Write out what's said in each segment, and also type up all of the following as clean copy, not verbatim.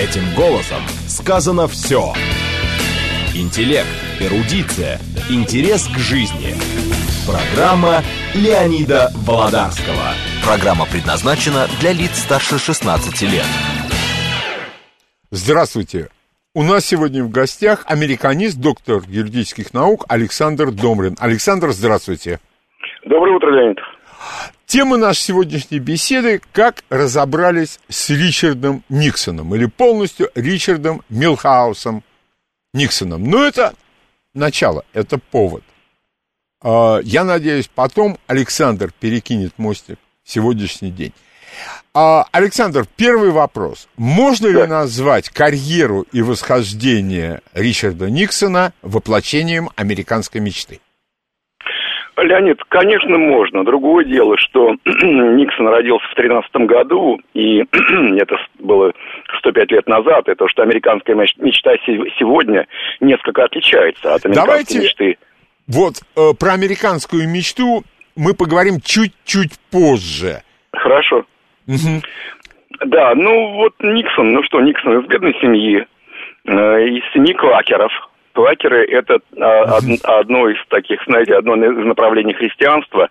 Этим голосом сказано все. Интеллект, эрудиция, интерес к жизни. Программа Леонида Володарского. Программа предназначена для лиц старше 16 лет. Здравствуйте. У нас сегодня в гостях американист, доктор юридических наук Александр Домрин. Александр, здравствуйте. Доброе утро, Леонид. Тема нашей сегодняшней беседы – как разобрались с Ричардом Никсоном, или полностью Ричардом Милхаусом Никсоном. Но это начало, это повод. Я надеюсь, потом Александр перекинет мостик в сегодняшний день. Александр, первый вопрос. Можно ли назвать карьеру и восхождение Ричарда Никсона воплощением американской мечты? Леонид, конечно, можно. Другое дело, что Никсон родился в 2013 году, и это было 105 лет назад, и то, что американская мечта сегодня несколько отличается от американской мечты. Вот про американскую мечту мы поговорим чуть-чуть позже. Хорошо. Угу. Да, Никсон из бедной семьи, из семьи квакеров. Квакеры – это одно из таких, знаете, одно из направлений христианства,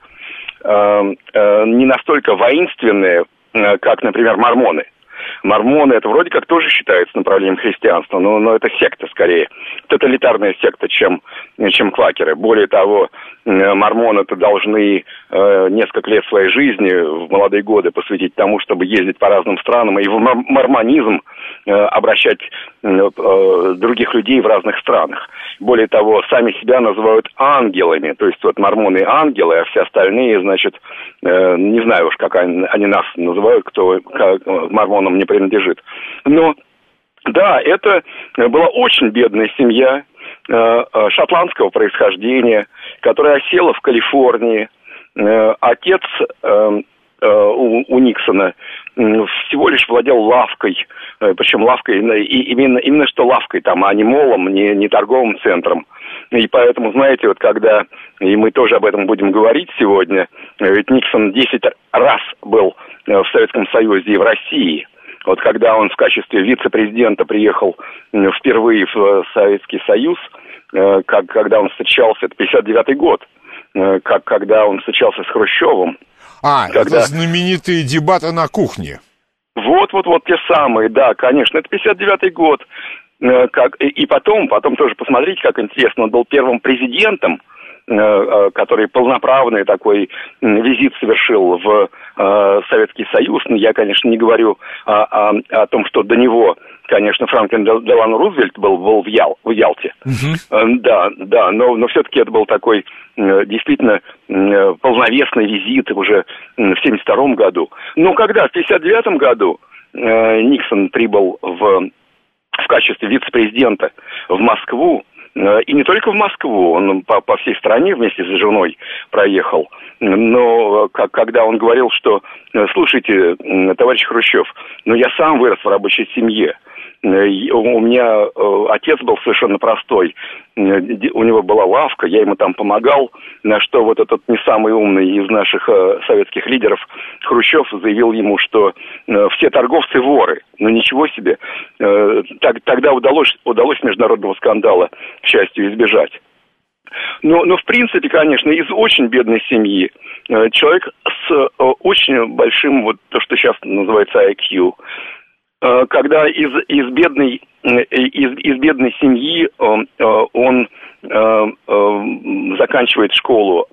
не настолько воинственное, как, например, мормоны. Мормоны – это вроде как тоже считается направлением христианства, но это секта скорее, тоталитарная секта, чем квакеры. Более того, мормоны-то должны несколько лет своей жизни в молодые годы посвятить тому, чтобы ездить по разным странам и в мормонизм обращать других людей в разных странах. Более того, сами себя называют ангелами, то есть вот мормоны ангелы, а все остальные, значит, не знаю уж, как они нас называют, кто мормонам не принадлежит. Но, да, это была очень бедная семья шотландского происхождения, которая осела в Калифорнии. Отец у Никсона всего лишь владел лавкой, причем лавкой, именно что лавкой там, а не молом, не торговым центром. И поэтому, знаете, вот когда, и мы тоже об этом будем говорить сегодня, ведь Никсон 10 раз был в Советском Союзе и в России. Вот когда он в качестве вице-президента приехал впервые в Советский Союз, когда он встречался, это 59-й год, когда он встречался с Хрущевым. Это знаменитые дебаты на кухне. Вот, те самые, да, конечно, это 59-й год. И потом тоже посмотрите, как интересно, он был первым президентом, который полноправный такой визит совершил в Советский Союз. Я, конечно, не говорю о том, что до него, конечно, Франклин Делано Рузвельт был в Ялте. Да, но все-таки это был такой действительно полновесный визит уже в 1972 году. Но когда в 1959 году Никсон прибыл в качестве вице-президента в Москву, и не только в Москву, он по всей стране вместе с женой проехал. Но когда он говорил, что, слушайте, товарищ Хрущев, я сам вырос в рабочей семье. У меня отец был совершенно простой. У него была лавка, я ему там помогал, на что вот этот не самый умный из наших советских лидеров Хрущев заявил ему, что все торговцы воры. Ничего себе. Тогда удалось международного скандала, к счастью, избежать. Но в принципе, конечно, из очень бедной семьи человек с очень большим, вот то, что сейчас называется IQ, когда из бедной семьи он заканчивает школу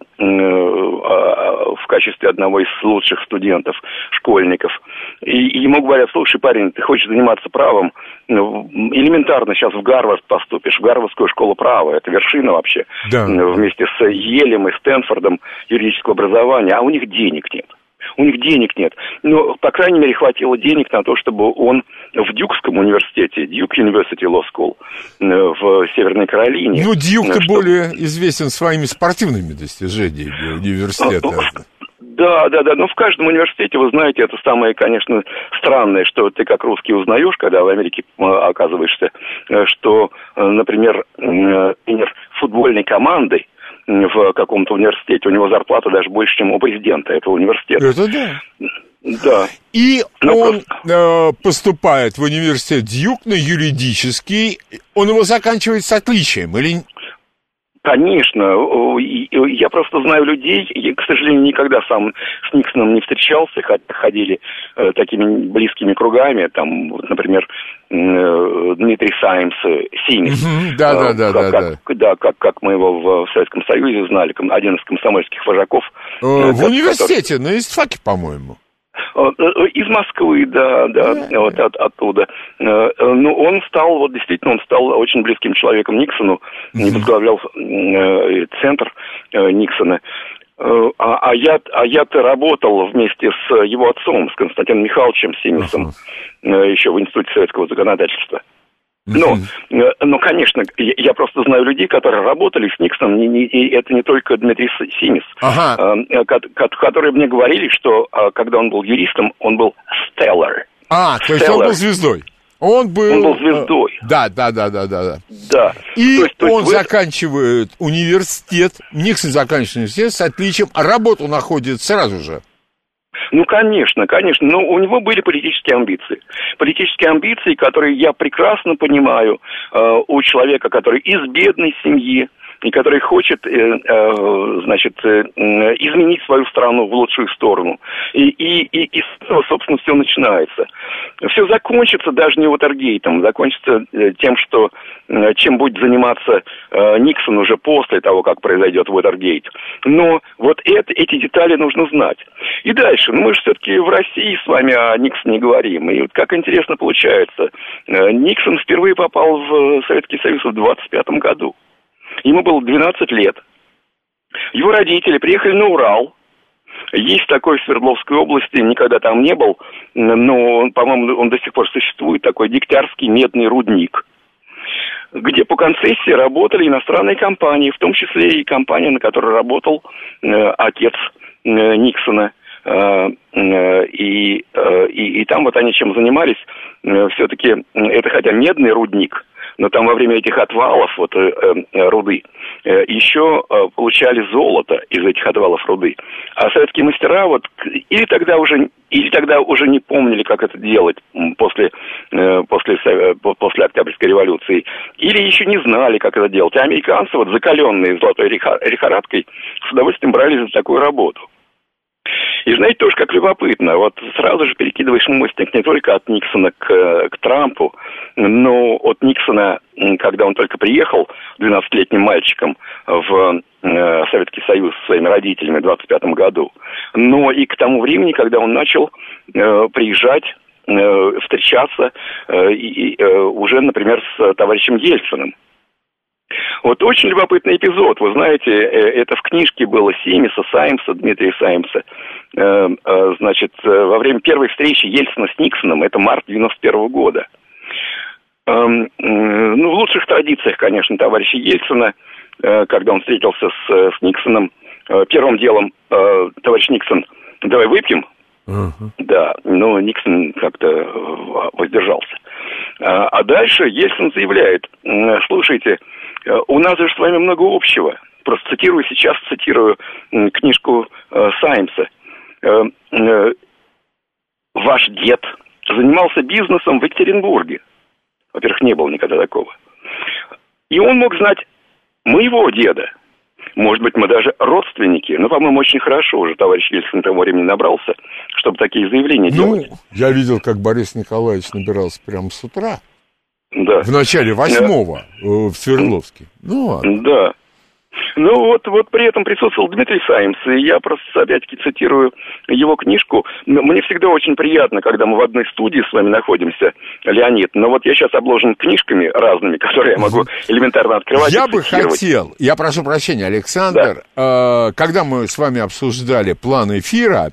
в качестве одного из лучших студентов, школьников. И ему говорят: слушай, парень, ты хочешь заниматься правом? Элементарно сейчас в Гарвард поступишь, в Гарвардскую школу права. Это вершина вообще. Да. Вместе с Йелем и Стэнфордом юридического образования. А у них денег нет. Но, по крайней мере, хватило денег на то, чтобы он в Дьюкском университете, Duke University Law School в Северной Каролине. Дьюк-то более известен своими спортивными достижениями университета. Да. Но в каждом университете, вы знаете, это самое, конечно, странное, что ты как русский узнаешь, когда в Америке оказываешься, что, например, тренер футбольной команды в каком-то университете, у него зарплата даже больше, чем у президента этого университета. Это да. Да. И он поступает в университет Дьюк на юридический. Он его заканчивает с отличием, или... Конечно, я просто знаю людей, я, к сожалению, никогда сам с Никсоном не встречался, ходили такими близкими кругами, там, вот, например, Дмитрий Симис. Да, как мы его в Советском Союзе знали, один из комсомольских вожаков. В университете, на истфаке, по-моему. Из Москвы, да, вот оттуда. Ну, он стал очень близким человеком Никсону, не возглавлял центр Никсона. А я-то работал вместе с его отцом, с Константином Михайловичем Симисом, еще в Институте советского законодательства. Но, конечно, я просто знаю людей, которые работали с Никсоном, и это не только Дмитрий Симис, которые мне говорили, что когда он был юристом, он был stellar. То есть он был звездой. Он был звездой. Да. И он заканчивает университет, Никсон заканчивает университет с отличием, а работу находит сразу же. Ну, конечно, но у него были политические амбиции. Политические амбиции, которые я прекрасно понимаю у человека, который из бедной семьи, и который хочет, изменить свою страну в лучшую сторону. И с этого, собственно, все начинается. Все закончится даже не Уотергейтом, закончится тем, что чем будет заниматься Никсон уже после того, как произойдет Уотергейт. Но вот эти детали нужно знать. И дальше, мы же все-таки в России с вами о Никсоне говорим. И вот как интересно получается, Никсон впервые попал в Советский Союз в 25 году. Ему было 12 лет. Его родители приехали на Урал. Есть такой в Свердловской области, никогда там не был, но, по-моему, он до сих пор существует, такой Дегтярский медный рудник, где по концессии работали иностранные компании, в том числе и компания, на которой работал отец Никсона. И там вот они чем занимались, все-таки это хотя медный рудник, но там во время этих отвалов руды еще получали золото из этих отвалов руды. А советские мастера или тогда уже не помнили, как это делать после Октябрьской революции, или еще не знали, как это делать. А американцы, закаленные золотой лихорадкой, с удовольствием брались за такую работу. И знаете, тоже как любопытно, сразу же перекидываешь мостик не только от Никсона к Трампу, но от Никсона, когда он только приехал 12-летним мальчиком в Советский Союз со своими родителями в 25 году, но и к тому времени, когда он начал приезжать, встречаться уже, например, с товарищем Ельциным. Вот очень любопытный эпизод. Вы знаете, это в книжке было Дмитрия Саймса. Во время первой встречи Ельцина с Никсоном, это март 91 года. В лучших традициях, конечно, товарища Ельцина, когда он встретился с Никсоном, первым делом товарищ Никсон: давай выпьем. Да, но Никсон как-то воздержался. А дальше Ельцин заявляет: слушайте, у нас же с вами много общего. Просто цитирую книжку Саймса. Ваш дед занимался бизнесом в Екатеринбурге. Во-первых, не было никогда такого. И он мог знать моего деда. Может быть, мы даже родственники. Но, по-моему, очень хорошо уже товарищ Ельцин того времени набрался, чтобы такие заявления делать. Я видел, как Борис Николаевич набирался прямо с утра. Да. В начале 8-го в Свердловске. Ладно. Да. При этом присутствовал Дмитрий Саймс, и я просто, опять-таки, цитирую его книжку. Мне всегда очень приятно, когда мы в одной студии с вами находимся, Леонид, но я сейчас обложен книжками разными, которые я могу элементарно открывать. Я бы хотел, я прошу прощения, Александр, когда мы с вами обсуждали план эфира,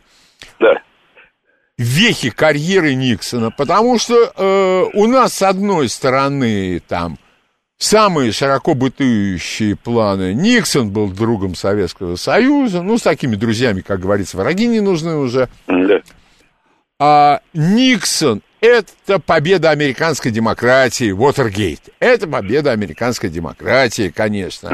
вехи карьеры Никсона, потому что у нас, с одной стороны, там, самые широко бытующие планы. Никсон был другом Советского Союза, с такими друзьями, как говорится, враги не нужны уже. Да. А Никсон — это победа американской демократии, Уотергейт. Это победа американской демократии, конечно.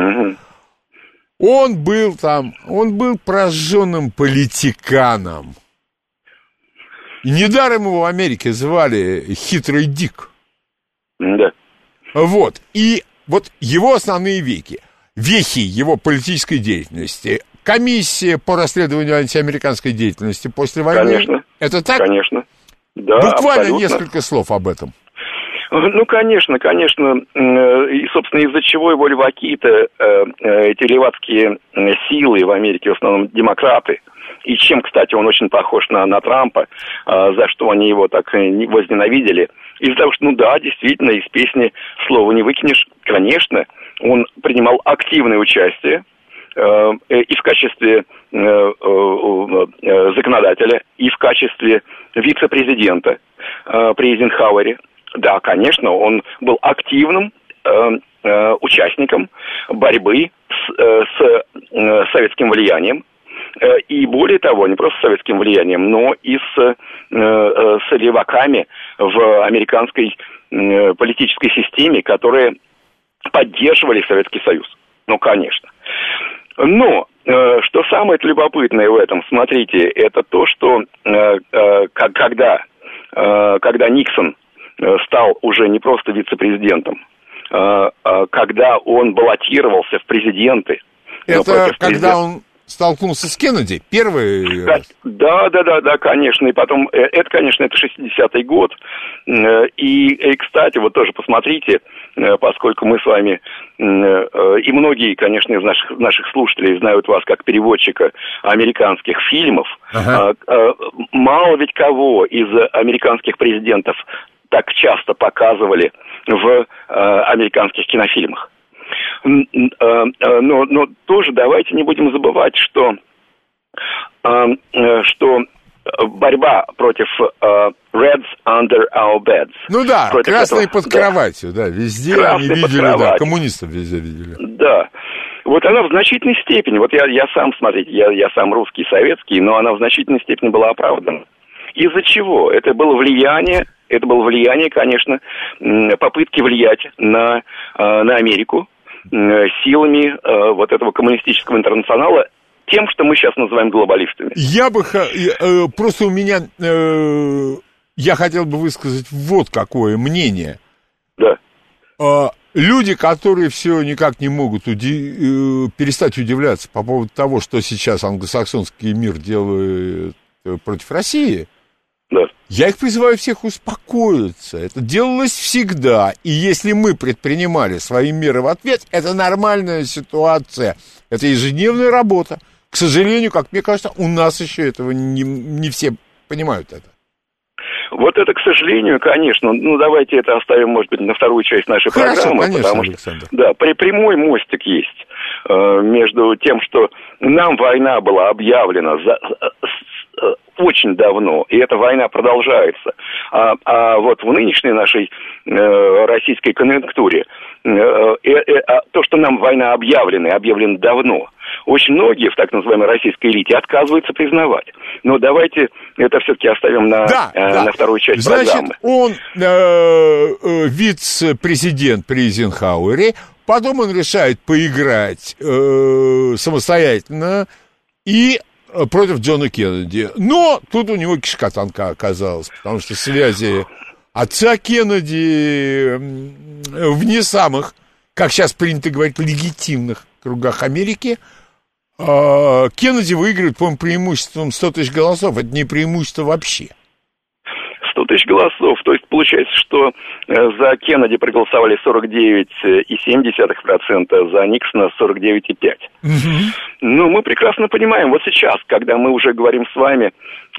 Он был прожженным политиканом. И недаром его в Америке звали «Хитрый Дик». Да. Вот. И вот его основные вехи его политической деятельности. Комиссия по расследованию антиамериканской деятельности после войны. Конечно. Это так? Конечно. Да, буквально абсолютно. несколько слов об этом. Ну, конечно. И, собственно, из-за чего его леваки-то, эти левацкие силы в Америке, в основном демократы, и чем, кстати, он очень похож на Трампа, за что они его так возненавидели. Из-за того, что, действительно, из песни слова не выкинешь. Конечно, он принимал активное участие и в качестве законодателя, и в качестве вице-президента при Эйзенхауэре. Да, конечно, он был активным участником борьбы с советским влиянием. И более того, не просто с советским влиянием, но и с леваками в американской политической системе, которые поддерживали Советский Союз. Ну, конечно. Но, что самое любопытное в этом, смотрите, это то, что когда Никсон стал уже не просто вице-президентом, когда он баллотировался в президенты. Это когда он столкнулся с Кеннеди, первый раз? Да, конечно. И потом, это 60-й год. И, кстати, вот тоже посмотрите, поскольку мы с вами, и многие, конечно, из наших слушателей знают вас как переводчика американских фильмов, мало ведь кого из американских президентов так часто показывали в американских кинофильмах. Но тоже давайте не будем забывать, что борьба против Reds under our beds. Ну да, красные под кроватью, да, везде они видели, да, коммунистов везде видели. Да, вот она в значительной степени, вот я сам, смотрите, я сам русский, советский, но она в значительной степени была оправдана. Из-за чего? Это было влияние, конечно, попытки влиять на Америку силами вот этого коммунистического интернационала, тем, что мы сейчас называем глобалистами. Просто я хотел бы высказать вот какое мнение. Да. Люди, которые все никак не могут перестать удивляться по поводу того, что сейчас англосаксонский мир делает против России, да. Я их призываю всех успокоиться. Это делалось всегда. И если мы предпринимали свои меры в ответ, это нормальная ситуация. Это ежедневная работа. К сожалению, как мне кажется, у нас еще этого не все понимают это. Вот это, к сожалению, конечно. Ну, давайте это оставим, может быть, на вторую часть нашей программы. Конечно, потому Александр. что, да, прямой мостик есть между тем, что нам война была объявлена очень давно, и эта война продолжается. А вот в нынешней нашей российской конъюнктуре то, что нам война объявлена давно, очень многие в так называемой российской элите отказываются признавать. Но давайте это все-таки оставим на вторую часть программы. Значит, он вице-президент при Эйзенхауэре, потом он решает поиграть самостоятельно и против Джона Кеннеди. Но тут у него кишка тонка оказалась, потому что связи отца Кеннеди в не самых, как сейчас принято говорить, легитимных кругах Америки. Кеннеди выигрывает, по-моему, преимуществом 100 тысяч голосов. Это не преимущество вообще. 100 тысяч голосов. То есть получается, что за Кеннеди проголосовали 49,7%, за Никсона 49,5%. Ну, мы прекрасно понимаем, вот сейчас, когда мы уже говорим с вами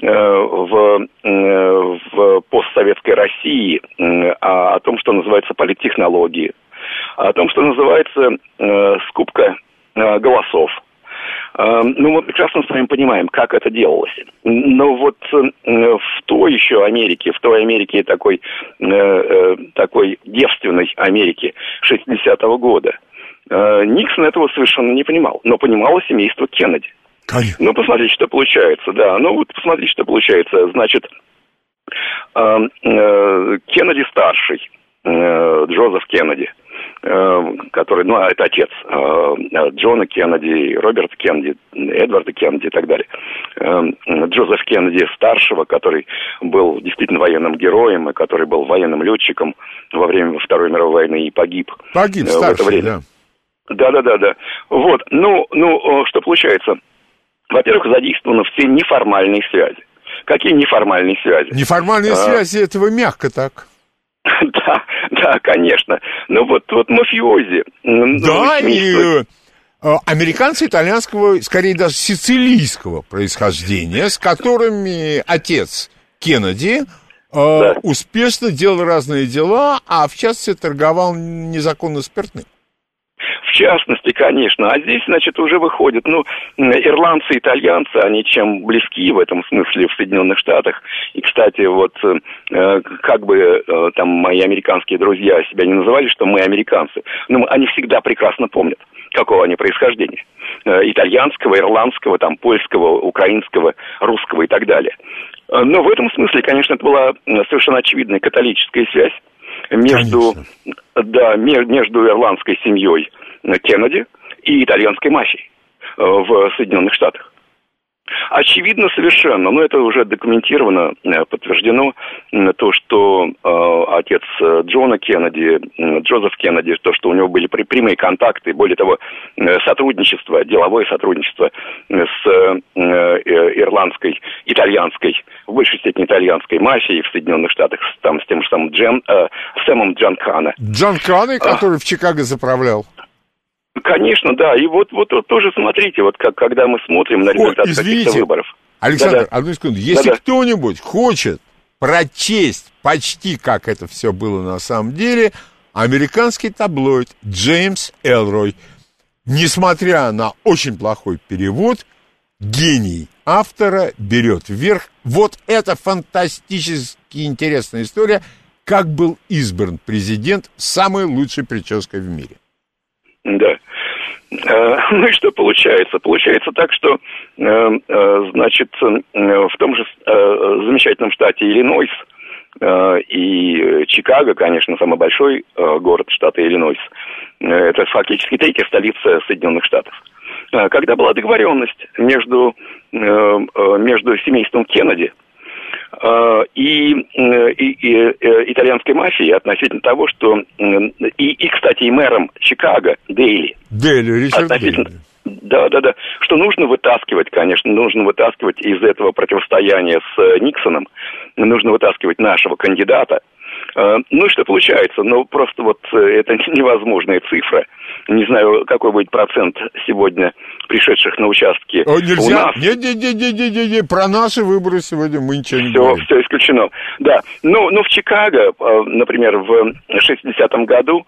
в постсоветской России о том, что называется политтехнологии, о том, что называется скупка голосов. Ну, мы прекрасно с вами понимаем, как это делалось. Но вот в той еще Америке, такой девственной Америке 60-го года, Никсон этого совершенно не понимал. Но понимало семейство Кеннеди. Конечно. Ну, посмотрите, что получается, да. Значит, Кеннеди-старший, Джозеф Кеннеди, который, это отец Джона Кеннеди, Роберта Кеннеди, Эдварда Кеннеди и так далее. Джозеф Кеннеди старшего, который был действительно военным героем, и который был военным летчиком во время Второй мировой войны и погиб. Погиб старший, в это время. Да. Вот, что получается? Во-первых, задействованы все неформальные связи. Какие неформальные связи? Неформальные связи, это вы мягко так. Да, конечно. Вот мафиози. Да, и американцы итальянского, скорее даже сицилийского происхождения, с которыми отец Кеннеди успешно делал разные дела, а в частности торговал незаконно спиртным. В частности, конечно. А здесь, значит, уже выходит, ирландцы, итальянцы, они чем близки в этом смысле в Соединенных Штатах. И, кстати, как бы там мои американские друзья себя не называли, что мы американцы, но они всегда прекрасно помнят, какого они происхождения. Итальянского, ирландского, там, польского, украинского, русского и так далее. Но в этом смысле, конечно, это была совершенно очевидная католическая связь между ирландской семьей Кеннеди и итальянской мафией в Соединенных Штатах. Очевидно совершенно, но это уже документировано, подтверждено, то, что отец Джона Кеннеди, Джозеф Кеннеди, то, что у него были прямые контакты, более того, сотрудничество, деловое сотрудничество с ирландской, итальянской, в большей степени итальянской мафией в Соединенных Штатах, с тем же самым Сэмом Джанкано. Джанкано, который в Чикаго заправлял. Конечно, да. И вот тоже смотрите, когда мы смотрим на результаты каких-то выборов. Александр, одну секунду. Если кто-нибудь хочет прочесть почти как это все было на самом деле, американский таблоид Джеймс Элрой, несмотря на очень плохой перевод, гений автора берет вверх. Вот это фантастически интересная история, как был избран президент с самой лучшей прической в мире. Да. Ну и что получается? Получается так, что, значит, в том же замечательном штате Иллинойс и Чикаго, конечно, самый большой город штата Иллинойс, это фактически третья столица Соединенных Штатов. Когда была договоренность между семейством Кеннеди и итальянской мафией относительно того, что кстати, и мэром Чикаго Дейли, Ричард Дейли. Да, что нужно вытаскивать из этого противостояния с Никсоном, нужно вытаскивать нашего кандидата. Ну и что получается? Просто это невозможная цифра. Не знаю, какой будет процент сегодня пришедших на участки нельзя. У нас. Не, про наши выборы сегодня мы ничего не говорим. Все исключено. Да, но в Чикаго, например, в 60-м году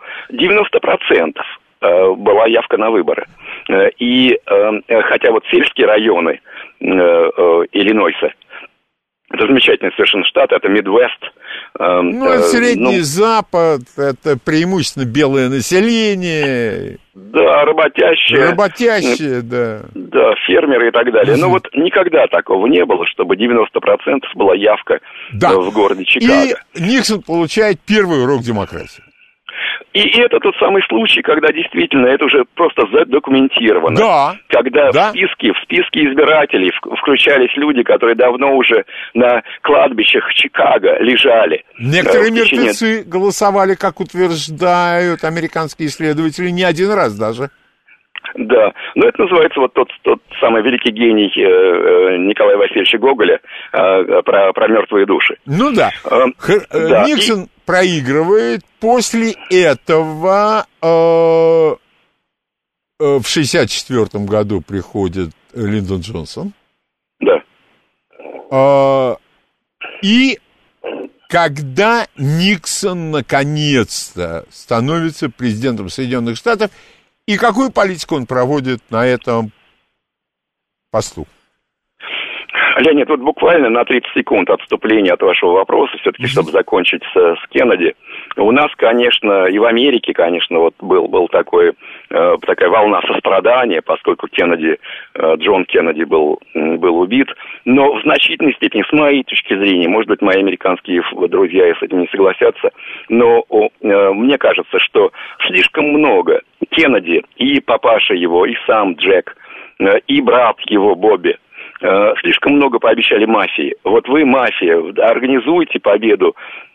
90% была явка на выборы. И хотя сельские районы Иллинойса, это замечательный совершенно штат, это Мидвест. Это Средний Запад, это преимущественно белое население. Да, работящие, да. Да, фермеры и так далее. Но никогда такого не было, чтобы 90% была явка в городе Чикаго. И Никсон получает первый урок демократии. И это тот самый случай, когда действительно это уже просто задокументировано. Да. Когда в списке избирателей включались люди, которые давно уже на кладбищах Чикаго лежали. Некоторые мертвецы голосовали, как утверждают американские исследователи, не один раз даже. Да, но это называется тот самый великий гений Николая Васильевича Гоголя про мертвые души. Ну да. Никсон проигрывает. После этого в 1964 году приходит Линдон Джонсон. Да. И когда Никсон наконец-то становится президентом Соединенных Штатов, и какую политику он проводит на этом посту? Леонид, буквально на 30 секунд отступления от вашего вопроса, все-таки, чтобы закончить с Кеннеди. У нас, конечно, и в Америке, конечно, вот был такая волна сострадания, поскольку Джон Кеннеди был убит. Но в значительной степени, с моей точки зрения, может быть, мои американские друзья с этим не согласятся, но мне кажется, что слишком много Кеннеди, и папаша его, и сам Джек, и брат его Бобби, слишком много пообещали мафии. Вот вы, мафия, организуйте победу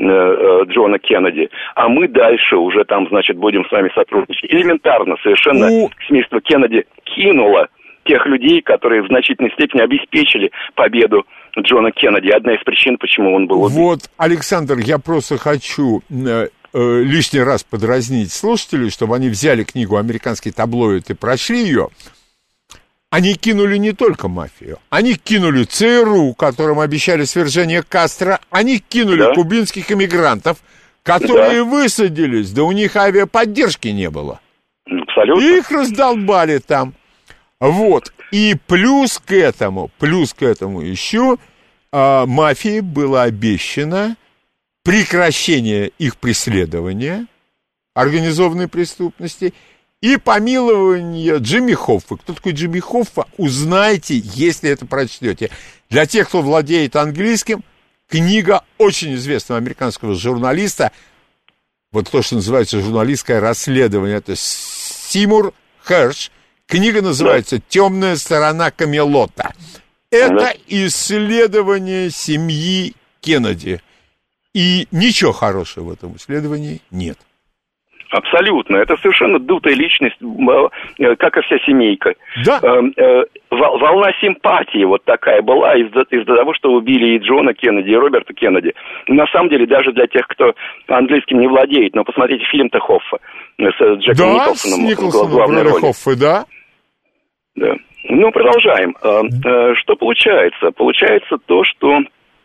Джона Кеннеди, а мы дальше уже там, значит, будем с вами сотрудничать. Элементарно совершенно семейство Кеннеди кинуло тех людей, которые в значительной степени обеспечили победу Джона Кеннеди. Одна из причин, почему он был убит. Вот, Александр, я просто хочу лишний раз подразнить слушателей, чтобы они взяли книгу «Американский таблоид» и прочли ее. Они кинули не только мафию, они кинули ЦРУ, которым обещали свержение Кастро, они кинули кубинских иммигрантов, которые высадились, да у них авиаподдержки не было. Абсолютно. Их раздолбали там. Вот. И плюс к этому еще мафии было обещано прекращение их преследования, организованной преступности, и помилование Джимми Хоффа. Кто такой Джимми Хоффа, узнаете, если это прочтете. Для тех, кто владеет английским, книга очень известного американского журналиста, вот то, что называется журналистское расследование, это Сеймур Херш. Книга называется «Темная сторона Камелота». Это исследование семьи Кеннеди. И ничего хорошего в этом исследовании нет. Абсолютно. Это совершенно дутая личность, как и вся семейка. Да. Волна симпатии вот такая была из-за того, что убили и Джона Кеннеди, и Роберта Кеннеди. На самом деле, даже для тех, кто английским не владеет, но посмотрите фильм-то Хоффа с Джеком Николсоном в главной роли. Хоффа, да. Да. Ну, продолжаем. Что получается? Получается то, что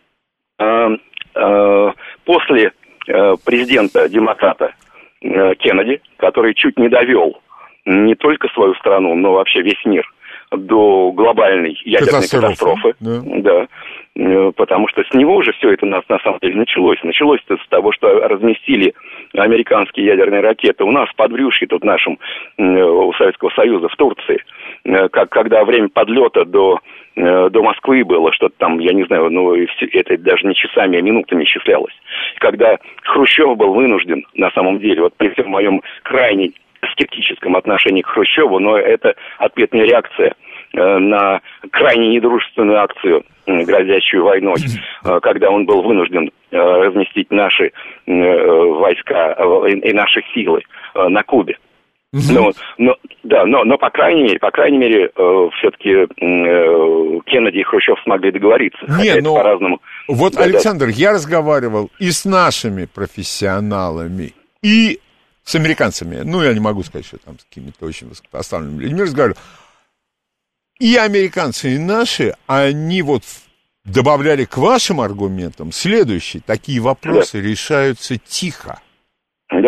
после президента-демократа Кеннеди, который чуть не довел не только свою страну, но вообще весь мир до глобальной ядерной катастрофы. Да. Потому что с него уже все это на самом деле началось. Началось это с того, что разместили американские ядерные ракеты у нас в подбрюшье, тут нашем, у Советского Союза, в Турции. Когда время подлета до Москвы было, что-то там, я не знаю, это даже не часами, а минутами исчислялось. Когда Хрущев был вынужден, на самом деле, вот при всем моем крайне скептическом отношении к Хрущеву, но это ответная реакция на крайне недружественную акцию, грозящую войной, когда он был вынужден разместить наши войска и наши силы на Кубе. Но по крайней мере, все-таки Кеннеди и Хрущев смогли договориться. Не, но по-разному. Вот, да, Александр, я разговаривал и с нашими профессионалами, и с американцами. Ну, я не могу сказать, что там с какими-то очень высокопоставленными людьми разговаривал. И американцы, и наши, они вот добавляли к вашим аргументам следующие. Такие вопросы решаются тихо. Да.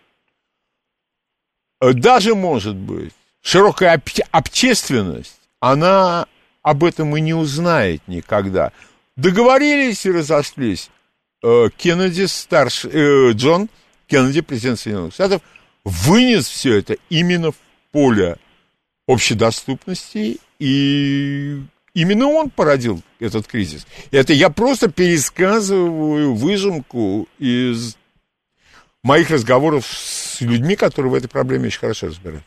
Даже, может быть, широкая общественность, она об этом и не узнает никогда. Договорились и разошлись. Кеннеди старший, Джон Кеннеди, президент Соединенных Штатов, вынес все это именно в поле общедоступности, и именно он породил этот кризис. Это я просто пересказываю выжимку из моих разговоров с людьми, которые в этой проблеме очень хорошо разбираются.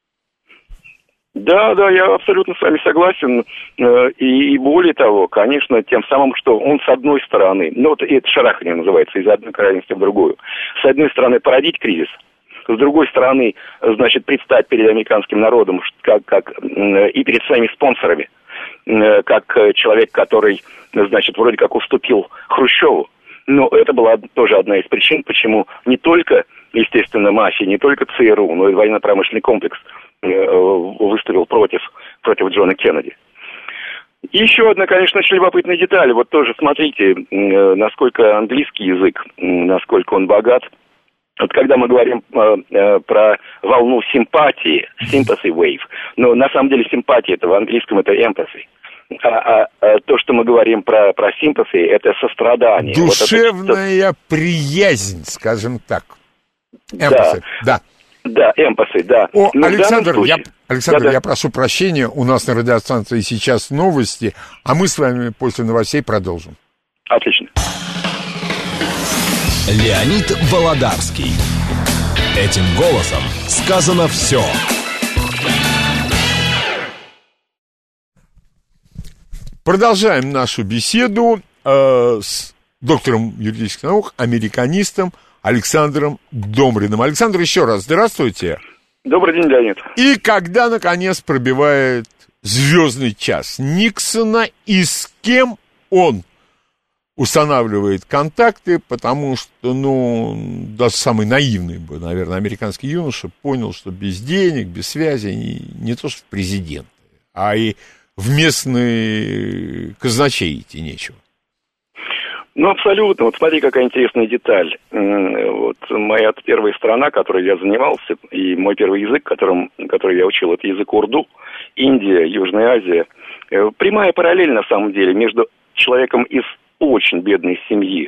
Да, я абсолютно с вами согласен. И более того, конечно, тем самым, что он с одной стороны, вот это шарахание называется, из одной крайности в другую, с одной стороны породить кризис, с другой стороны, значит, предстать перед американским народом как и перед своими спонсорами, как человек, который, значит, вроде как уступил Хрущеву. Но это была тоже одна из причин, почему не только, естественно, мафия, не только ЦРУ, но и военно-промышленный комплекс выступил против Джона Кеннеди. И еще одна, конечно, очень любопытная деталь. Вот тоже смотрите, насколько английский язык, насколько он богат. Вот когда мы говорим про волну симпатии, sympathy wave, но на самом деле симпатия, это в английском это empathy. то, что мы говорим про симпатии, это сострадание. Душевная приязнь, скажем так. Эмпатия, да. Да, эмпатия, да. Александр, я прошу прощения, у нас на радиостанции сейчас новости, а мы с вами после новостей продолжим. Отлично. Леонид Володарский. Этим голосом сказано все. Продолжаем нашу беседу с доктором юридических наук, американистом Александром Домриным. Александр, еще раз здравствуйте. Добрый день, Леонид. И когда, наконец, пробивает звездный час Никсона, и с кем он устанавливает контакты, потому что, даже самый наивный бы, наверное, американский юноша понял, что без денег, без связи не то что в президенты, а и в местные казначеи идти нечего. Абсолютно. Вот смотри, какая интересная деталь. Вот моя первая страна, которой я занимался, и мой первый язык, который я учил, это язык урду, Индия, Южная Азия. Прямая параллель, на самом деле, между человеком из очень бедной семьи,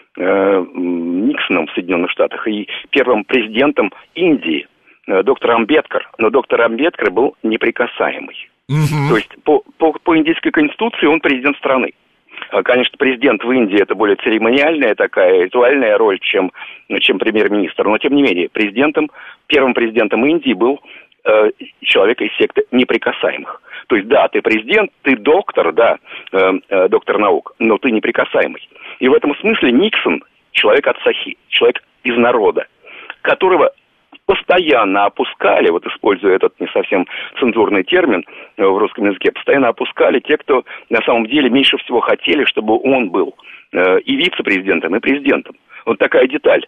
Никсоном в Соединенных Штатах, и первым президентом Индии, доктор Амбедкар. Но доктор Амбедкар был неприкасаемый. То есть по индийской конституции он президент страны. Конечно, президент в Индии это более церемониальная такая ритуальная роль, чем премьер-министр. Но, тем не менее, первым президентом Индии был человек из секты неприкасаемых. То есть, да, ты президент, ты доктор, да, доктор наук, но ты неприкасаемый. И в этом смысле Никсон человек от сахи, человек из народа, которого постоянно опускали, вот используя этот не совсем цензурный термин в русском языке, постоянно опускали те, кто на самом деле меньше всего хотели, чтобы он был и вице-президентом, и президентом. Вот такая деталь.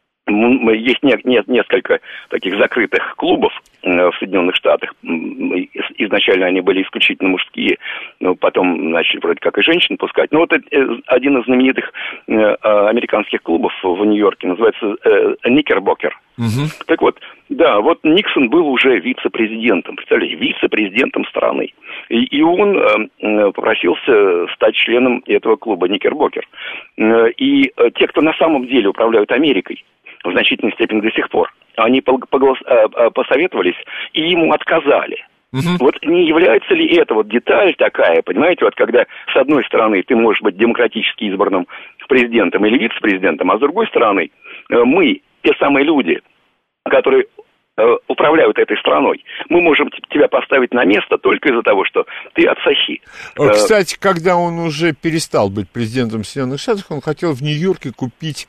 Есть несколько таких закрытых клубов в Соединенных Штатах. Изначально они были исключительно мужские, но потом начали вроде как и женщин пускать. Но вот один из знаменитых американских клубов в Нью-Йорке называется Никербокер. Так вот, да, вот Никсон был уже вице-президентом, представляете, вице-президентом страны. И он попросился стать членом этого клуба Никербокер. И те, кто на самом деле управляют Америкой, в значительной степени до сих пор, они посоветовались и ему отказали. Вот не является ли это вот деталь такая, понимаете, вот когда с одной стороны ты можешь быть демократически избранным президентом или вице-президентом, а с другой стороны мы, те самые люди, которые управляют этой страной, мы можем тебя поставить на место только из-за того, что ты от сахи. Кстати, когда он уже перестал быть президентом Соединенных Штатов, он хотел в Нью-Йорке купить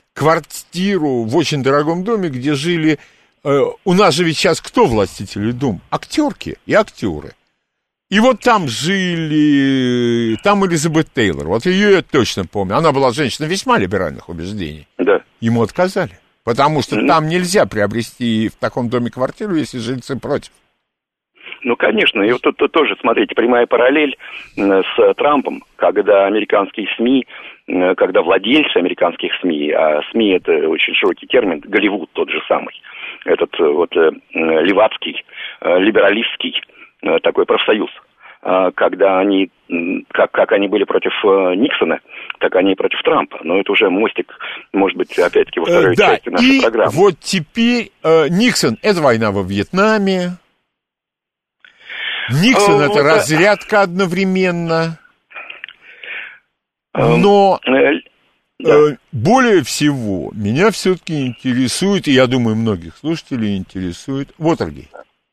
квартиру в очень дорогом доме, где жили... у нас же ведь сейчас кто властители дум? Актерки и актеры. И вот там жили... Там Элизабет Тейлор. Вот ее я точно помню. Она была женщина весьма либеральных убеждений. Да. Ему отказали. Потому что там нельзя приобрести в таком доме квартиру, если жильцы против. Конечно, и вот тут тоже, смотрите, прямая параллель с Трампом, когда американские СМИ, когда владельцы американских СМИ, а СМИ это очень широкий термин, Голливуд тот же самый, этот вот левацкий, либералистский такой профсоюз, когда они, как они были против Никсона, так они и против Трампа. Но это уже мостик, может быть, опять-таки во второй части нашей программы. Вот теперь Никсон — это война во Вьетнаме. Никсон — это разрядка одновременно. Но более всего меня все-таки интересует, и я думаю, многих слушателей интересует, Уотергейт.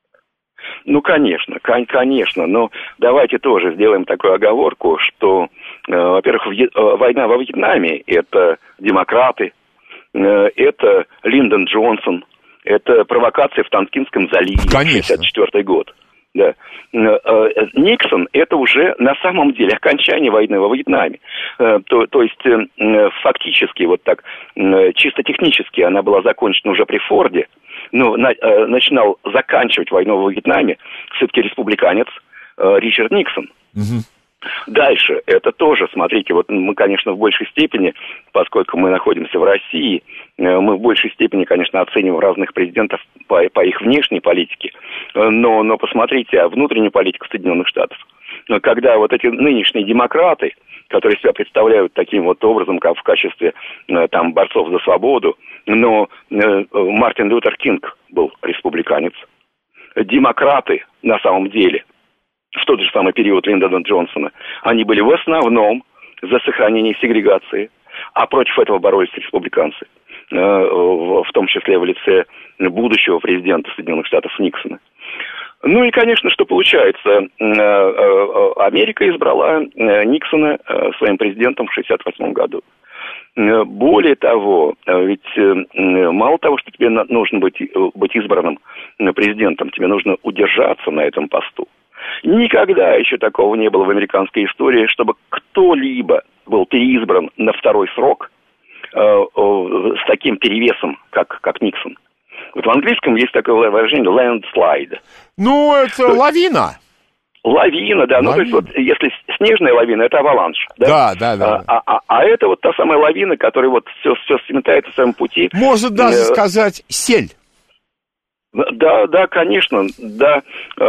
Конечно, но давайте тоже сделаем такую оговорку, что, во-первых, война во Вьетнаме — это демократы, это Линдон Джонсон, это провокация в Тонкинском заливе, 1964 год. Да. Никсон — это уже на самом деле окончание войны во Вьетнаме. То есть фактически, вот так, чисто технически она была закончена уже при Форде, но начинал заканчивать войну во Вьетнаме все-таки республиканец Ричард Никсон. Дальше, это тоже, смотрите, вот мы, конечно, в большей степени, поскольку мы находимся в России, мы в большей степени, конечно, оцениваем разных президентов по их внешней политике, но посмотрите, внутреннюю политику Соединенных Штатов. когда вот эти нынешние демократы, которые себя представляют таким вот образом, как в качестве там борцов за свободу, но Мартин Лютер Кинг был республиканец. Демократы на самом деле в тот же самый период Линдона Джонсона, они были в основном за сохранение сегрегации, а против этого боролись республиканцы, в том числе в лице будущего президента Соединенных Штатов Никсона. Ну и, конечно, что получается, Америка избрала Никсона своим президентом в 1968 году. Более того, ведь мало того, что тебе нужно быть избранным президентом, тебе нужно удержаться на этом посту. Никогда еще такого не было в американской истории, чтобы кто-либо был переизбран на второй срок с таким перевесом, как Никсон. Вот в английском есть такое выражение landslide. Ну, это лавина. Лавина, да. Лавина. Ну, то есть, вот, если снежная лавина, это аваланж. Да. А это вот та самая лавина, которая вот все сметает на своем пути. Можно даже сказать сель. Да, конечно, да.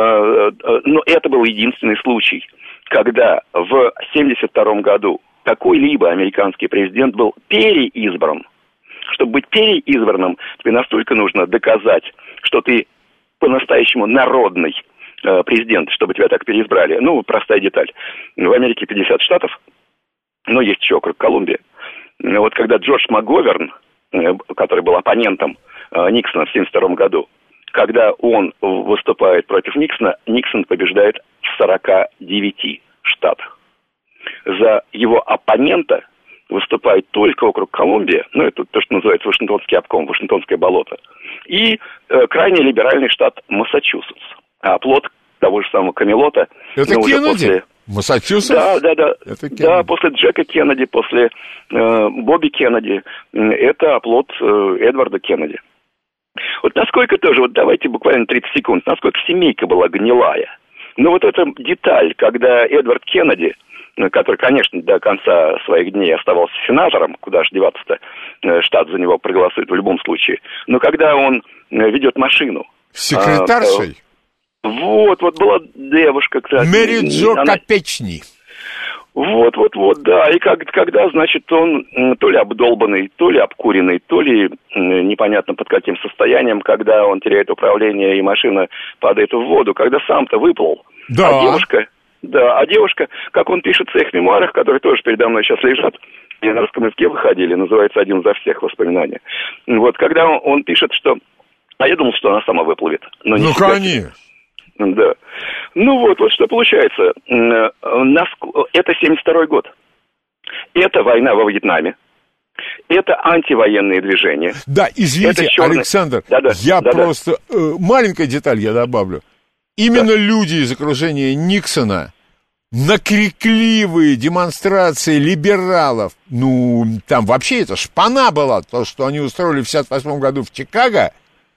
Но это был единственный случай, когда в 1972 году какой-либо американский президент был переизбран. Чтобы быть переизбранным, тебе настолько нужно доказать, что ты по-настоящему народный президент, чтобы тебя так переизбрали. Ну, простая деталь. В Америке 50 штатов, но есть еще округ Колумбия. Вот когда Джордж МакГоверн, который был оппонентом Никсона в 1972 году, когда он выступает против Никсона, Никсон побеждает в 49 штатах. За его оппонента выступает только округ Колумбия, ну, это то, что называется Вашингтонский обком, Вашингтонское болото, и крайне либеральный штат Массачусетс. А плод того же самого Камелота... Это Кеннеди? После... Массачусетс? Да, после Джека Кеннеди, после Бобби Кеннеди, это оплот Эдварда Кеннеди. Вот насколько тоже, вот давайте буквально 30 секунд, насколько семейка была гнилая. Но вот эта деталь, когда Эдвард Кеннеди, который, конечно, до конца своих дней оставался сенатором, куда же деваться-то, штат за него проголосует в любом случае, но когда он ведет машину... Секретаршей? Вот была девушка, кстати. Мэри Джо Копечни. Вот, да. И когда, значит, он то ли обдолбанный, то ли обкуренный, то ли непонятно под каким состоянием, когда он теряет управление и машина падает в воду, когда сам-то выплыл. Да. А девушка, как он пишет в своих мемуарах, которые тоже передо мной сейчас лежат, и на русском языке выходили, называется «Один за всех» воспоминания. Вот, когда он пишет, что... А я думал, что она сама выплывет. Но ну, конечно. Да. Ну вот что получается. Это 72-й год. Это война во Вьетнаме. Это антивоенные движения. Да, извините, Александр, просто... маленькая деталь я добавлю. Именно люди из окружения Никсона на крикливые демонстрации либералов, ну, там вообще это шпана была, то, что они устроили в 1958 году в Чикаго,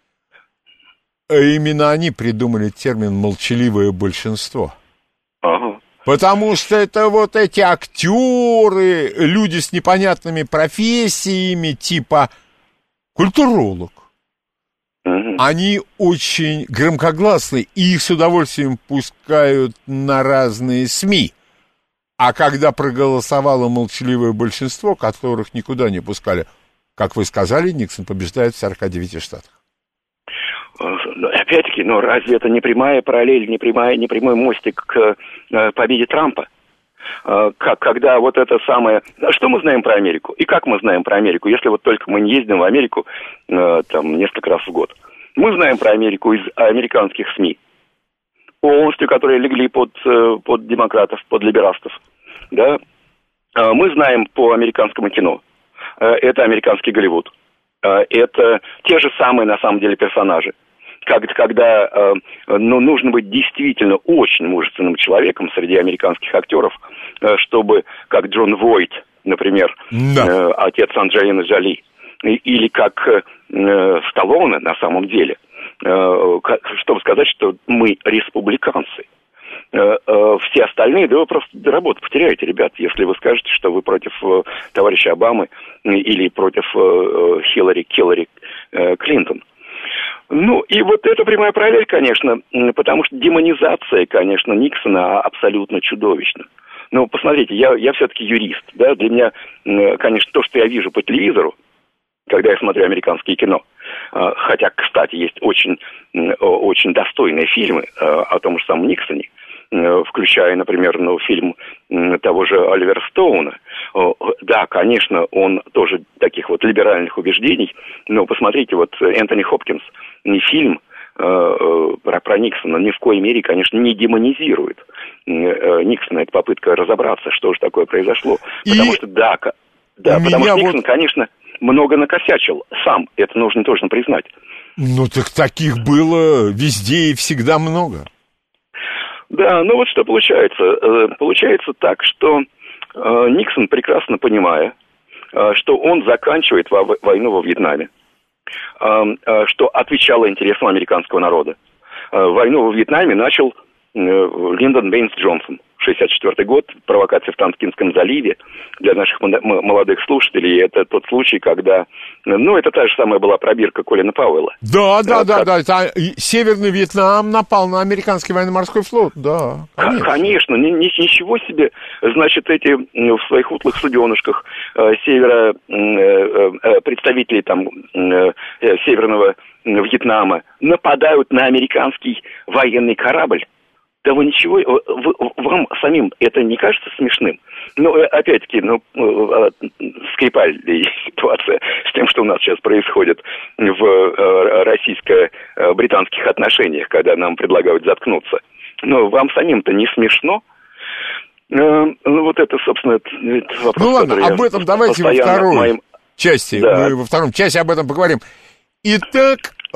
именно они придумали термин «молчаливое большинство». Ага. Потому что это вот эти актеры, люди с непонятными профессиями, типа культуролог. Они очень громкогласны, и их с удовольствием пускают на разные СМИ. А когда проголосовало молчаливое большинство, которых никуда не пускали, как вы сказали, Никсон побеждает в 49 штатах. Опять-таки, разве это не прямая параллель, не прямой мостик к победе Трампа? Когда вот это самое... Что мы знаем про Америку? И как мы знаем про Америку, если вот только мы не ездим в Америку там несколько раз в год? Мы знаем про Америку из американских СМИ, полностью, которые легли под демократов, под либерастов. Да? Мы знаем по американскому кино. Это американский Голливуд. Это те же самые, на самом деле, персонажи. Когда нужно быть действительно очень мужественным человеком среди американских актеров, чтобы, как Джон Войт, например, отец Анджелины Джоли, или как Сталлоне на самом деле, чтобы сказать, что мы республиканцы. Все остальные, да вы просто работу потеряете, ребят, если вы скажете, что вы против товарища Обамы или против Хиллари Клинтон. Ну, и вот это прямая параллель, конечно, потому что демонизация, конечно, Никсона абсолютно чудовищна. Но посмотрите, я все-таки юрист, да, для меня, конечно, то, что я вижу по телевизору, когда я смотрю американские кино, хотя, кстати, есть очень, очень достойные фильмы о том же самом Никсоне, включая, например, фильм того же Оливера Стоуна. Да, конечно, он тоже таких вот либеральных убеждений, но посмотрите, вот Энтони Хопкинс, не фильм про Никсона ни в коей мере, конечно, не демонизирует Никсона. Это попытка разобраться, что же такое произошло. Потому что, потому что Никсон, конечно, много накосячил сам, это нужно точно признать. Ну, так таких было везде и всегда много. Да, ну вот что получается. Получается так, что Никсон, прекрасно понимая, что он заканчивает войну во Вьетнаме, что отвечало интересам американского народа. Войну во Вьетнаме начал Линдон Бэйнс Джонсон. 1964 год, провокация в Танкинском заливе. Для наших молодых слушателей это тот случай, когда... Ну, это та же самая была пробирка Колина Пауэлла. Да. Северный Вьетнам напал на американский военно-морской флот, да. Конечно, ничего себе. Значит, эти в своих утлых суденышках севера представители там Северного Вьетнама нападают на американский военный корабль. Да вы ничего, вам самим это не кажется смешным? Ну, опять-таки, скрипальная ситуация с тем, что у нас сейчас происходит в российско-британских отношениях, когда нам предлагают заткнуться. Но вам самим-то не смешно? Ну, вот это, собственно, вопрос, ну, ладно, об этом давайте во второй части. Да. Мы во втором части об этом поговорим. Итак,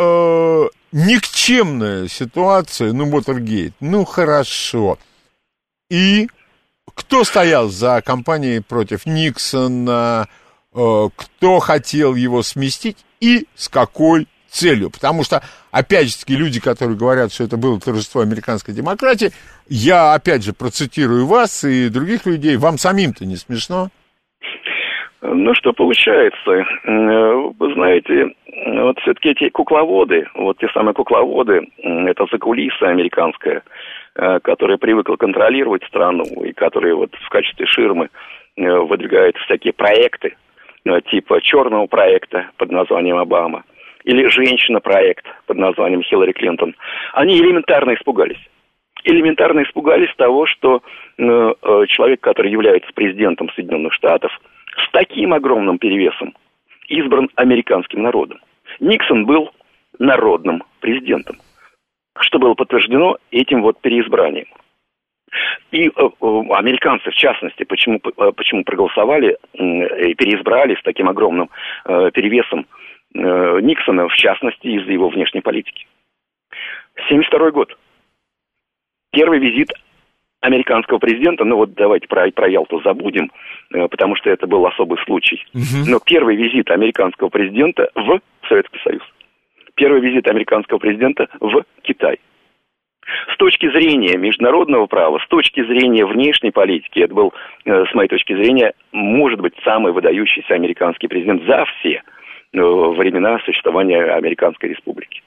никчемная ситуация, Уотергейт, хорошо. И кто стоял за кампанией против Никсона, кто хотел его сместить и с какой целью? Потому что, опять же, люди, которые говорят, что это было торжество американской демократии, я, опять же, процитирую вас и других людей, вам самим-то не смешно? Ну, что получается? Вы знаете, вот все-таки эти кукловоды, вот те самые кукловоды, это закулисье американское, которое привыкло контролировать страну и которые вот в качестве ширмы выдвигают всякие проекты, типа черного проекта под названием Обама или женщина-проект под названием Хиллари Клинтон, они элементарно испугались. Элементарно испугались того, что человек, который является президентом Соединенных Штатов, с таким огромным перевесом избран американским народом. Никсон был народным президентом, что было подтверждено этим вот переизбранием. И американцы, в частности, почему проголосовали и переизбрали с таким огромным перевесом Никсона, в частности, из-за его внешней политики. 1972 год. Первый визит американского президента, давайте про Ялту забудем, потому что это был особый случай. Но первый визит американского президента в Советский Союз. Первый визит американского президента в Китай. С точки зрения международного права, с точки зрения внешней политики, это был, с моей точки зрения, может быть, самый выдающийся американский президент за все времена существования Американской Республики.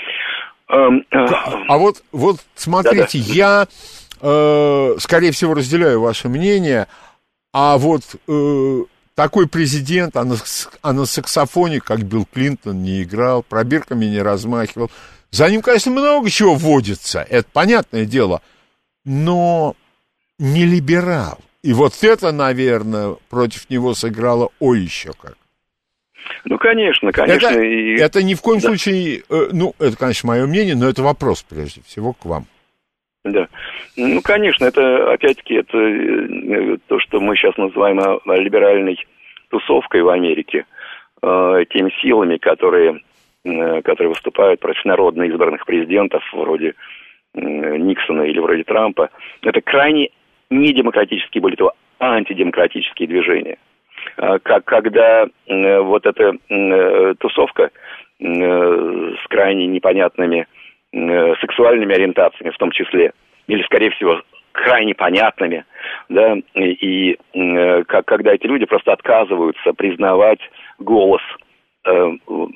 А вот смотрите, я, скорее всего, разделяю ваше мнение, а вот такой президент, а на саксофоне, как Билл Клинтон, не играл, пробирками не размахивал. За ним, конечно, много чего водится, это понятное дело, но не либерал. И вот это, наверное, против него сыграло еще как. Ну, конечно. Это ни в коем случае, это, конечно, мое мнение, но это вопрос, прежде всего, к вам. Да. Ну, конечно, это, опять-таки, это то, что мы сейчас называем либеральной тусовкой в Америке, теми силами, которые выступают против народно избранных президентов, вроде Никсона или вроде Трампа. Это крайне недемократические, более того, антидемократические движения. Когда вот эта тусовка с крайне непонятными сексуальными ориентациями, в том числе, или, скорее всего, крайне понятными, да, и когда эти люди просто отказываются признавать голос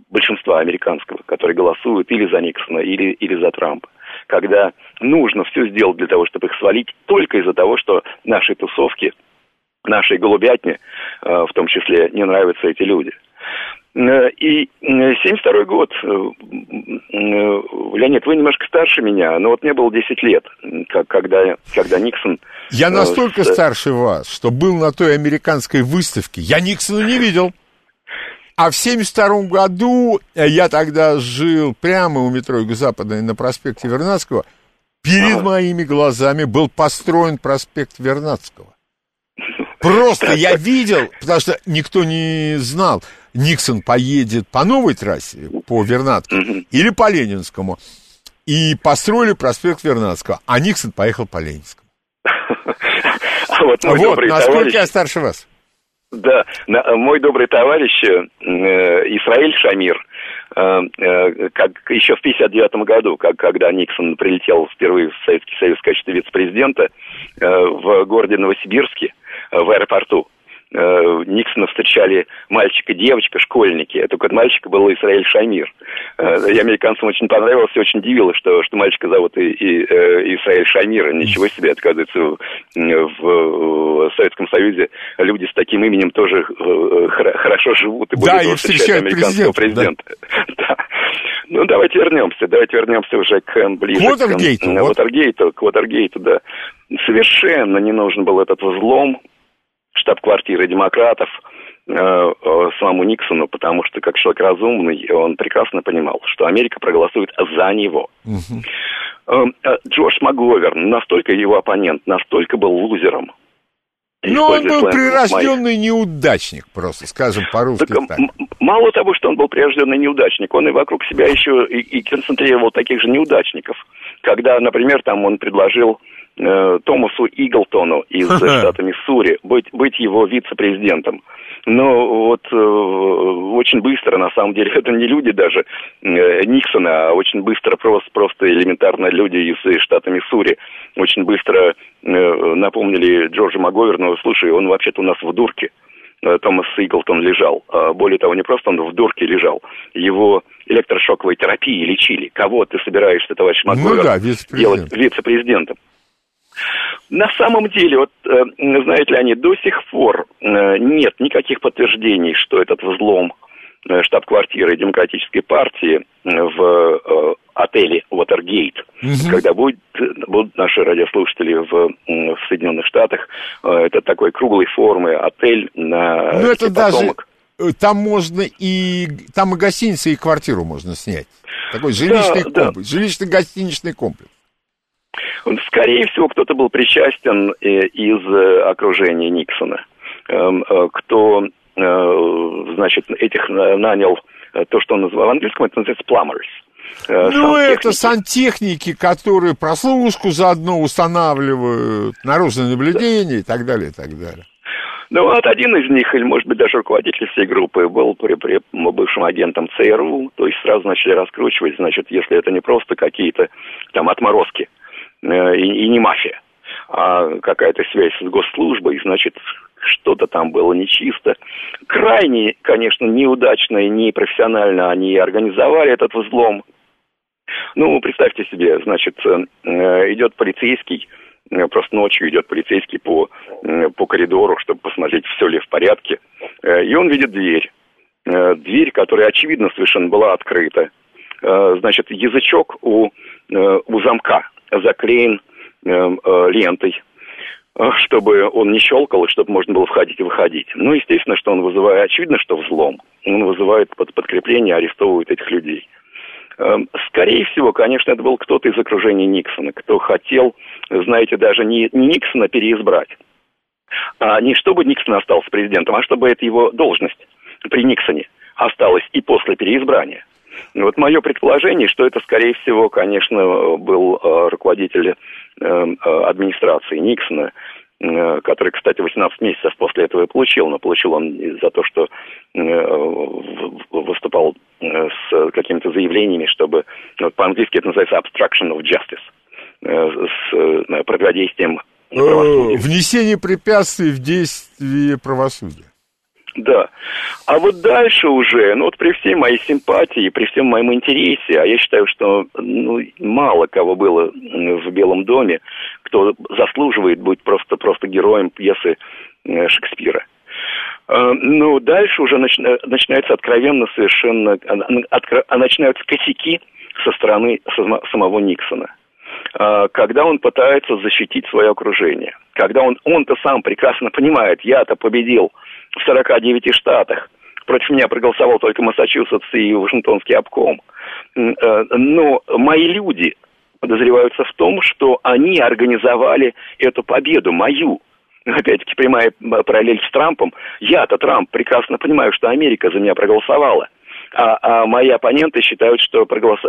большинства американского, которые голосуют или за Никсона, или за Трампа. Когда нужно все сделать для того, чтобы их свалить, только из-за того, что нашей тусовке, нашей голубятне, в том числе, не нравятся эти люди. И 72-й год, Леонид, вы немножко старше меня, но вот мне было 10 лет, когда Никсон... Я настолько старше вас, что был на той американской выставке, я Никсона не видел. А в 72-м году, я тогда жил прямо у метро Юго-Западной на проспекте Вернадского, перед моими глазами был построен проспект Вернадского. Просто я видел, потому что никто не знал, Никсон поедет по новой трассе, по Вернадскому, или по Ленинскому. И построили проспект Вернадского, а Никсон поехал по Ленинскому. Вот насколько я старше вас. Да, мой добрый товарищ Исраэль Шамир, как еще в 1959 году, когда Никсон прилетел впервые в Советский Союз в качестве вице-президента, в городе Новосибирске, в аэропорту, Никсона встречали мальчик и девочка, школьники. Только от мальчика был Исраэль Шамир. И американцам очень понравилось, и очень удивило, что мальчика зовут и Исраэль Шамир. Ничего себе, оказывается, в Советском Союзе люди с таким именем тоже хорошо живут и будут встречать американского президента. Да. Ну, давайте вернемся уже ближе к Уотергейту, да. Совершенно не нужен был этот взлом штаб-квартиры демократов самому Никсону, потому что, как человек разумный, он прекрасно понимал, что Америка проголосует за него. Джордж МакГоверн, настолько его оппонент, настолько был лузером. Ну, он был прирожденный неудачник, просто, скажем по-русски так. Мало того, что он был прирожденный неудачник, он и вокруг себя еще и концентрировал таких же неудачников. Когда, например, там он предложил Томасу Иглтону из штата Миссури быть его вице-президентом. Но вот очень быстро, на самом деле, это не люди даже Никсона, а очень быстро просто элементарно люди из штата Миссури очень быстро напомнили Джорджу МакГоверну: слушай, он вообще-то у нас в дурке. Томас Иглтон лежал. Более того, не просто он в дурке лежал, его электрошоковой терапией лечили. Кого ты собираешься, товарищ МакГоверн, делать вице-президентом? На самом деле, вот, знаете ли, они до сих пор нет никаких подтверждений, что этот взлом штаб-квартиры Демократической партии в отеле Уотергейт, когда будут наши радиослушатели в Соединенных Штатах, это такой круглой формы отель на... Ну, это даже... Там можно там и гостиницы, и квартиру можно снять. Такой жилищный комплекс, жилищно-гостиничный комплекс. Скорее всего, кто-то был причастен из окружения Никсона. Кто, значит, этих нанял, то, что он называл в английском, это называется plumbers. Ну, это сантехники, которые прослушку заодно устанавливают, наружное наблюдение и так далее, и так далее. Ну, вот один из них, или, может быть, даже руководитель всей группы, был бывшим агентом ЦРУ, то есть сразу начали раскручивать, значит, если это не просто какие-то там отморозки, и не мафия, а какая-то связь с госслужбой, значит, что-то там было нечисто. Крайне, конечно, неудачно и непрофессионально они организовали этот взлом. Ну, представьте себе, значит, идет полицейский, просто ночью идет полицейский по коридору, чтобы посмотреть, все ли в порядке, и он видит дверь. Дверь, которая, очевидно, совершенно была открыта. Значит, язычок у замка заклеен лентой, чтобы он не щелкал, и чтобы можно было входить и выходить. Ну, естественно, что он вызывает, очевидно, что взлом. Он вызывает подкрепление, арестовывает этих людей. Скорее всего, конечно, это был кто-то из окружения Никсона, кто хотел, знаете, даже не Никсона переизбрать, а не чтобы Никсон остался президентом, а чтобы это его должность при Никсоне осталась и после переизбрания. Вот мое предположение, что это, скорее всего, конечно, был руководитель администрации Никсона, который, кстати, 18 месяцев после этого и получил, но получил он за то, что выступал с какими-то заявлениями, чтобы, вот по-английски это называется obstruction of justice, с противодействием правосудию. Внесение препятствий в действие правосудия. Да. А вот дальше уже, ну вот при всей моей симпатии, при всем моем интересе, а я считаю, что мало кого было в Белом доме, кто заслуживает быть просто героем пьесы Шекспира. Но дальше уже начинается откровенно совершенно, начинаются косяки со стороны самого Никсона. Когда он пытается защитить свое окружение, когда он-то сам прекрасно понимает, я-то победил в 49 штатах, против меня проголосовал только Массачусетс и Вашингтонский обком, но мои люди подозреваются в том, что они организовали эту победу, мою. Опять-таки прямая параллель с Трампом. Я-то, Трамп, прекрасно понимаю, что Америка за меня проголосовала. А мои оппоненты считают, что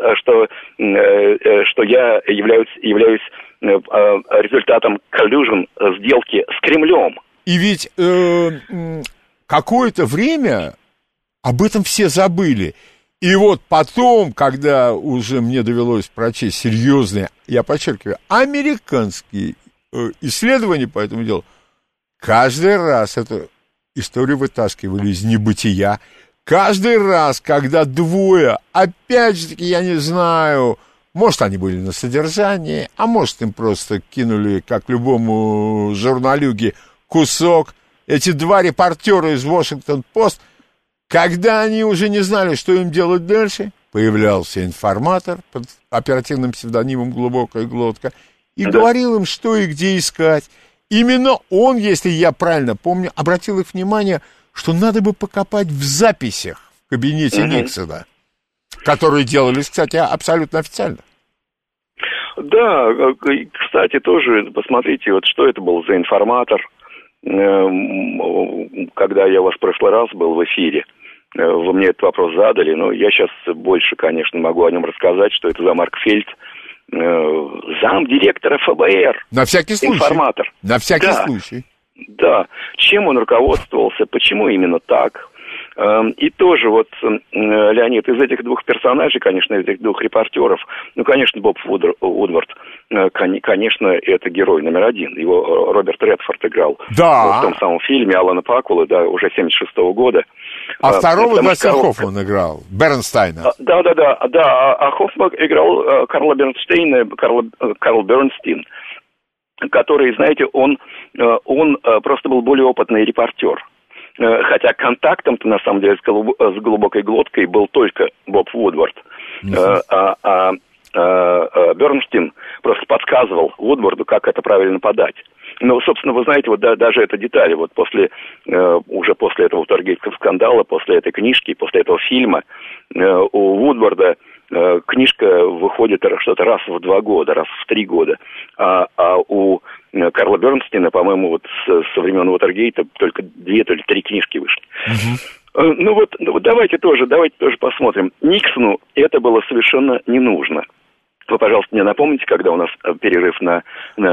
я являюсь результатом collusion, сделки с Кремлем. И ведь какое-то время об этом все забыли. И вот потом, когда уже мне довелось прочесть серьезные, я подчеркиваю, американские исследования по этому делу, каждый раз эту историю вытаскивали из небытия. Каждый раз, когда двое, опять же таки, я не знаю, может, они были на содержании, а может, им просто кинули, как любому журналюге, кусок. Эти два репортера из Вашингтон-Пост, когда они уже не знали, что им делать дальше, появлялся информатор под оперативным псевдонимом «Глубокая глотка» и говорил им, что и где искать. Именно он, если я правильно помню, обратил их внимание, что надо бы покопать в записях в кабинете Никсона, которые делались, кстати, абсолютно официально. Да, кстати, тоже посмотрите, вот что это был за информатор. Когда я у вас в прошлый раз был в эфире, вы мне этот вопрос задали, но я сейчас больше, конечно, могу о нем рассказать, что это за Марк Фельд, замдиректора ФБР. На всякий случай. Информатор. На всякий случай. Да. Чем он руководствовался, почему именно так? И тоже вот, Леонид, из этих двух персонажей, конечно, из этих двух репортеров, ну, конечно, Боб Вудвард, конечно, это герой номер один. Его Роберт Редфорд играл в том самом фильме Алана Пакула, да, уже 76-го года. А второго Дастин Хоффман играл, Бернстайна. Да, а Хоффман играл Карл Бернстейн, который, знаете, он просто был более опытный репортер. Хотя контактом-то, на самом деле, с глубокой глоткой был только Боб Вудвард. Бернстейн просто подсказывал Вудварду, как это правильно подать. Ну, собственно, вы знаете, вот даже эта деталь, вот уже после этого Уотергейтского скандала, после этой книжки, после этого фильма, у Вудварда книжка выходит что-то раз в 2 года, раз в 3 года, а у Карла Бернстейна, по-моему, вот со времен Уотергейта только 2, то ли 3 книжки вышли. Ну вот давайте тоже посмотрим. Никсону это было совершенно не нужно. Вы, пожалуйста, мне напомните, когда у нас перерыв на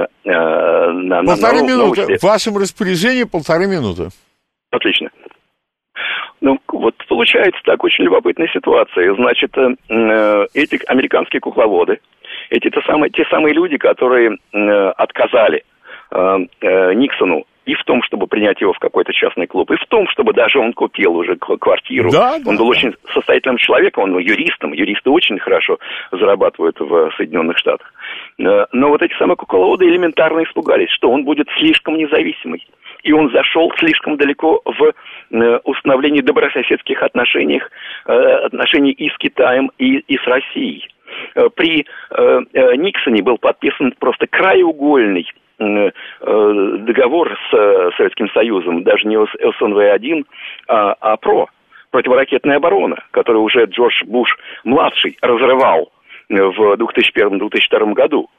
1,5 минуты. В вашем распоряжении 1,5 минуты. Отлично. Ну, вот получается так, очень любопытная ситуация. Значит, эти американские кукловоды, те самые люди, которые отказали Никсону и в том, чтобы принять его в какой-то частный клуб, и в том, чтобы даже он купил уже квартиру. Он был очень состоятельным человеком, он был юристом. Юристы очень хорошо зарабатывают в Соединенных Штатах. Но вот эти самые кукловоды элементарно испугались, что он будет слишком независимый. И он зашел слишком далеко в установлении добрососедских отношений и с Китаем, и с Россией. При Никсоне был подписан просто краеугольный договор с Советским Союзом, даже не СНВ-1, а противоракетная оборона, которую уже Джордж Буш-младший разрывал в 2001-2002 году.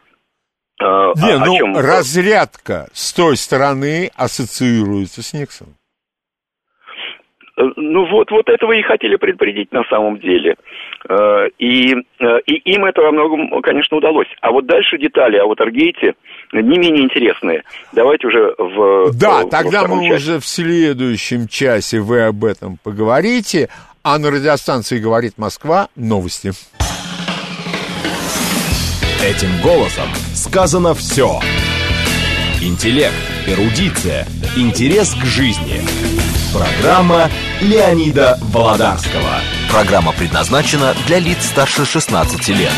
Разрядка с той стороны ассоциируется с Никсоном. Ну вот этого и хотели предупредить на самом деле. И им это во многом, конечно, удалось. А вот дальше детали о Уотергейте не менее интересные. Давайте уже тогда мы уже в следующем часе вы об этом поговорите. А на радиостанции «Говорит Москва» новости. Этим голосом сказано все. Интеллект, эрудиция, интерес к жизни. Программа Леонида Володарского. Программа предназначена для лиц старше 16 лет.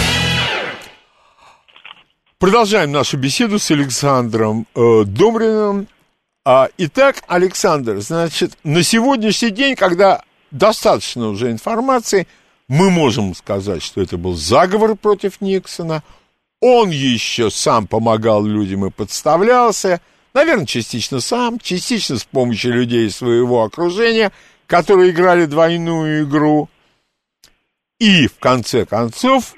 Продолжаем нашу беседу с Александром Домриным. Итак, Александр, значит, на сегодняшний день, когда достаточно уже информации, мы можем сказать, что это был заговор против Никсона. Он еще сам помогал людям и подставлялся. Наверное, частично сам, частично с помощью людей своего окружения, которые играли двойную игру. И, в конце концов,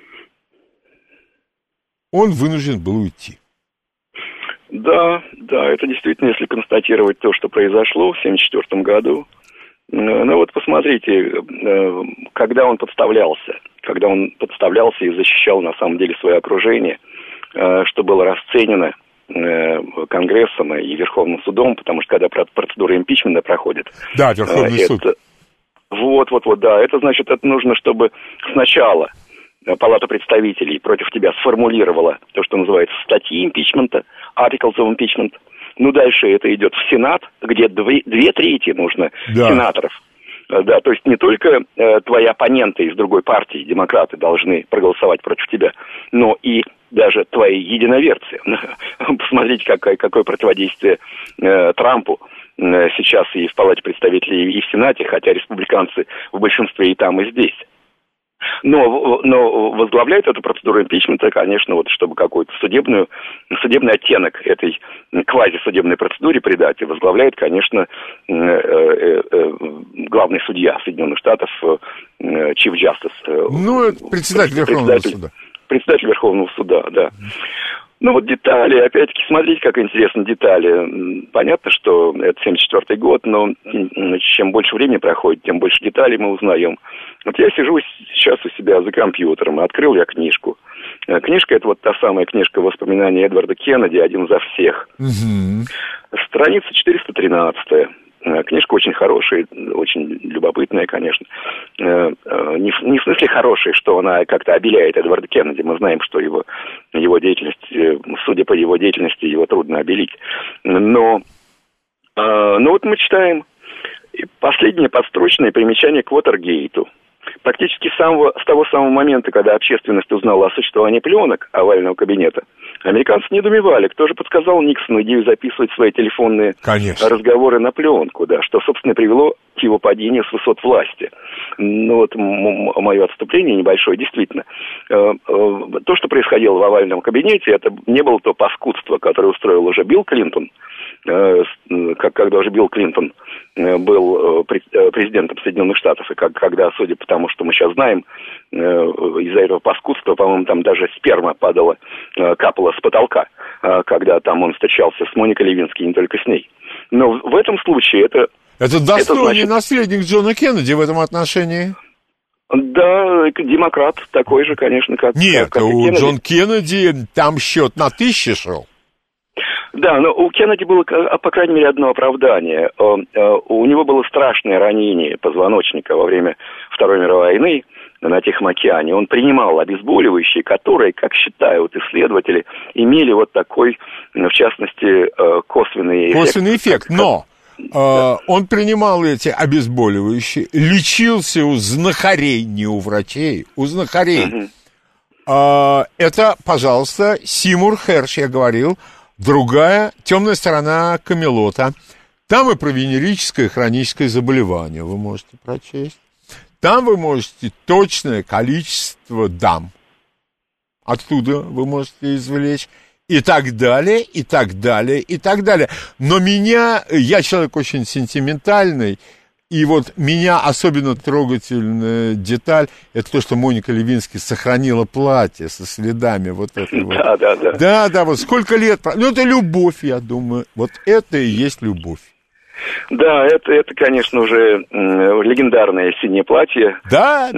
он вынужден был уйти. Да, это действительно, если констатировать то, что произошло в 1974 году. Ну вот посмотрите, когда он подставлялся и защищал на самом деле свое окружение, что было расценено Конгрессом и Верховным судом, потому что когда процедура импичмента проходит... Да, Верховный суд. Да, это значит, это нужно, чтобы сначала Палата представителей против тебя сформулировала то, что называется статьи импичмента, articles of impeachment. Ну, дальше это идет в Сенат, где 2/3 нужно сенаторов. Да, то есть не только твои оппоненты из другой партии, демократы, должны проголосовать против тебя, но и даже твои единоверцы. Посмотрите, какое противодействие Трампу сейчас и в Палате представителей, и в Сенате, хотя республиканцы в большинстве и там, и здесь. Но возглавляет эту процедуру импичмента, конечно, вот чтобы какой-то судебный оттенок этой квазисудебной процедуре придать, и возглавляет, конечно, главный судья Соединенных Штатов, Chief Justice. Ну, это председатель Верховного суда. Председатель Верховного суда, да. Ну вот детали, опять-таки, смотрите, как интересно детали. Понятно, что это 1974 год, но чем больше времени проходит, тем больше деталей мы узнаем. Вот я сижу сейчас у себя за компьютером, открыл я книжку. Книжка — это вот та самая книжка «Воспоминания Эдварда Кеннеди. Один за всех». Угу. Страница 413. Книжка очень хорошая, очень любопытная, конечно. Не в смысле хорошая, что она как-то обеляет Эдварда Кеннеди. Мы знаем, что его деятельность, судя по его деятельности, его трудно обелить. Но вот мы читаем последнее подстрочное примечание к Уотергейту. Практически с того самого момента, когда общественность узнала о существовании пленок овального кабинета, американцы недоумевали, кто же подсказал Никсону идею записывать свои телефонные разговоры на пленку, да, что, собственно, привело к его падению с высот власти. Ну вот мое отступление небольшое, действительно. То, что происходило в овальном кабинете, это не было то паскудство, которое устроил уже Билл Клинтон, когда уже Билл Клинтон был президентом Соединенных Штатов, и когда, судя по тому, что мы сейчас знаем, из-за этого паскудства, по-моему, там даже сперма капала с потолка, когда там он встречался с Моникой Левински, не только с ней. Но в этом случае это достойный наследник Джона Кеннеди в этом отношении. Да, демократ такой же, конечно, как Нет, как у Кеннеди. Джона Кеннеди там счет на 1000 шел. Да, но у Кеннеди было, по крайней мере, одно оправдание. У него было страшное ранение позвоночника во время Второй мировой войны на Тихом океане. Он принимал обезболивающие, которые, как считают исследователи, имели вот такой, в частности, косвенный эффект. Косвенный эффект, но он принимал эти обезболивающие, лечился у знахарей, не у врачей, у знахарей. Угу. Это, пожалуйста, Сеймур Херш, я говорил, другая темная сторона Камелота. Там и про венерическое хроническое заболевание вы можете прочесть. Там вы можете точное количество дам. Оттуда вы можете извлечь. И так далее, и так далее, и так далее. Но я человек очень сентиментальный, и вот меня особенно трогательная деталь, это то, что Моника Левински сохранила платье со следами вот этого. Да, вот сколько лет. Ну, это любовь, я думаю. Вот это и есть любовь. Да, это, конечно, уже легендарное синее платье. Да.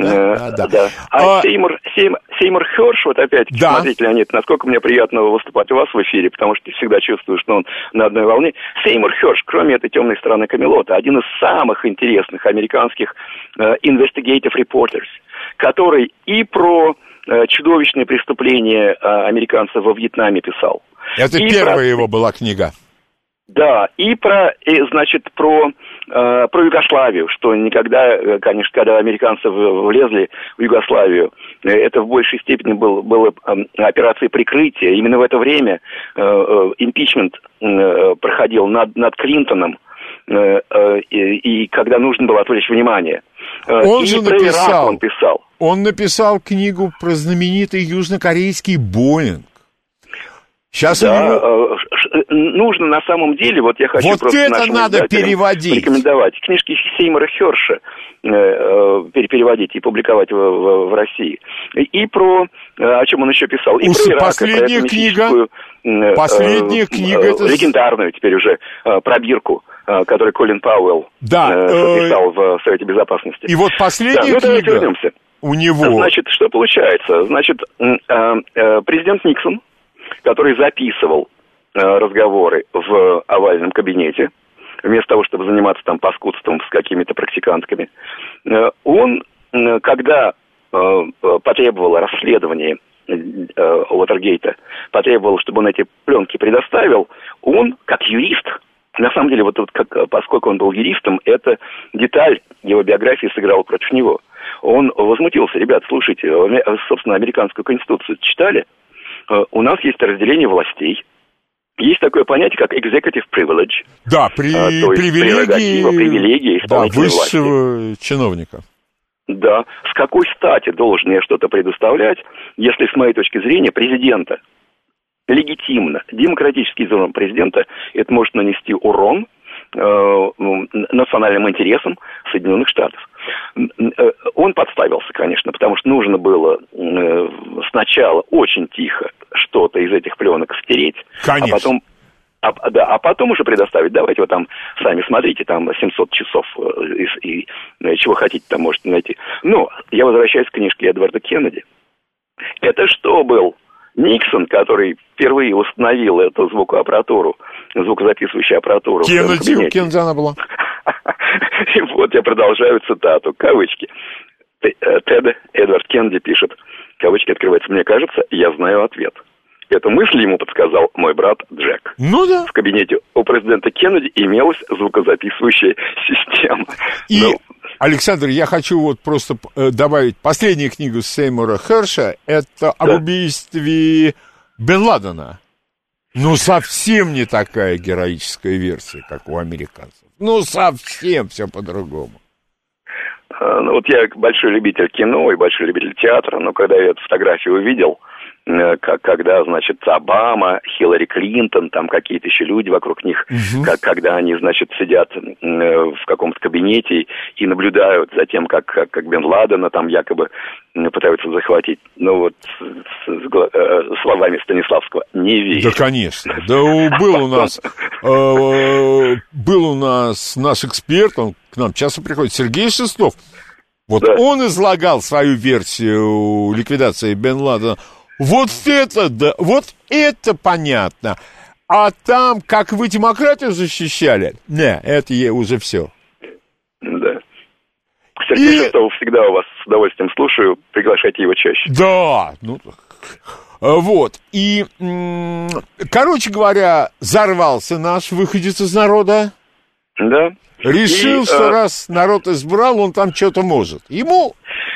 А Сеймур Херш, вот опять, смотрите, Леонид, насколько мне приятно выступать у вас в эфире, потому что ты всегда чувствуешь, что он на одной волне. Сеймур Херш, кроме этой темной стороны Камелота, один из самых интересных американских investigative reporters, который и про чудовищные преступления американцев во Вьетнаме писал. Это первая его была книга. Да, и про про Югославию, что никогда, конечно, когда американцы влезли в Югославию, это в большей степени было операцией прикрытия. Именно в это время импичмент проходил над Клинтоном, и когда нужно было отвлечь внимание. Он и же про Ирак он писал. Он написал книгу про знаменитый южнокорейский Боинг. Сейчас да, нужно на самом деле, вот я хочу вот просто это надо переводить. Рекомендовать книжки Сеймура Херша переводить и публиковать в России. И про, о чем он еще писал, и про Ирак, последняя книга это... легендарную теперь уже пробирку, который Колин Пауэлл писал в Совете Безопасности. И вот последняя книга давайте вернемся. У него... Значит, что получается? Значит, президент Никсон, который записывал разговоры в овальном кабинете, вместо того, чтобы заниматься там паскудством с какими-то практикантками, он, когда потребовал расследования Уотергейта, потребовал, чтобы он эти пленки предоставил, он, как юрист, на самом деле, поскольку он был юристом, эта деталь его биографии сыграла против него. Он возмутился: ребят, слушайте, собственно, американскую конституцию читали? У нас есть разделение властей. Есть такое понятие, как executive privilege. Да, то есть привилегии исполнительной высшего чиновника. Да. С какой стати должен я что-то предоставлять, если, с моей точки зрения, президента легитимно, демократически избранного президента, это может нанести урон национальным интересам Соединенных Штатов. Он подставился, конечно, потому что нужно было сначала очень тихо что-то из этих пленок стереть, конечно. а потом уже предоставить. Давайте вы там сами смотрите, там 700 часов и чего хотите там можете найти. Но я возвращаюсь к книжке Эдварда Кеннеди. Это что был? Никсон, который впервые установил эту звукоаппаратуру, звукозаписывающую аппаратуру. Кеннеди она была. И вот я продолжаю цитату, кавычки. Эдвард Кеннеди пишет, кавычки открываются: «Мне кажется, я знаю ответ. Эту мысль ему подсказал мой брат Джек». Ну да. В кабинете у президента Кеннеди имелась звукозаписывающая система. Александр, я хочу вот просто добавить последнюю книгу Сеймура Херша. Это об убийстве Бен Ладена. Ну, совсем не такая героическая версия, как у американцев. Ну, совсем все по-другому. Ну, вот я большой любитель кино и большой любитель театра, но когда я эту фотографию увидел, когда, значит, Обама, Хиллари Клинтон, там какие-то еще люди вокруг них, когда они, значит, сидят в каком-то кабинете и наблюдают за тем, как Бен Ладена там якобы пытаются захватить. Ну вот, словами Станиславского, не верю. Да, конечно. Да, был у нас наш эксперт, он к нам часто приходит, Сергей Шестов. Вот он излагал свою версию ликвидации Бен Ладена. Вот это понятно. А там, как вы демократию защищали, это уже все. Да. Сергей Шестов всегда у вас с удовольствием слушаю. Приглашайте его чаще. Да, вот. И, короче говоря, взорвался наш выходец из народа. Да. Решил, что раз народ избрал, он там что-то может. Ему,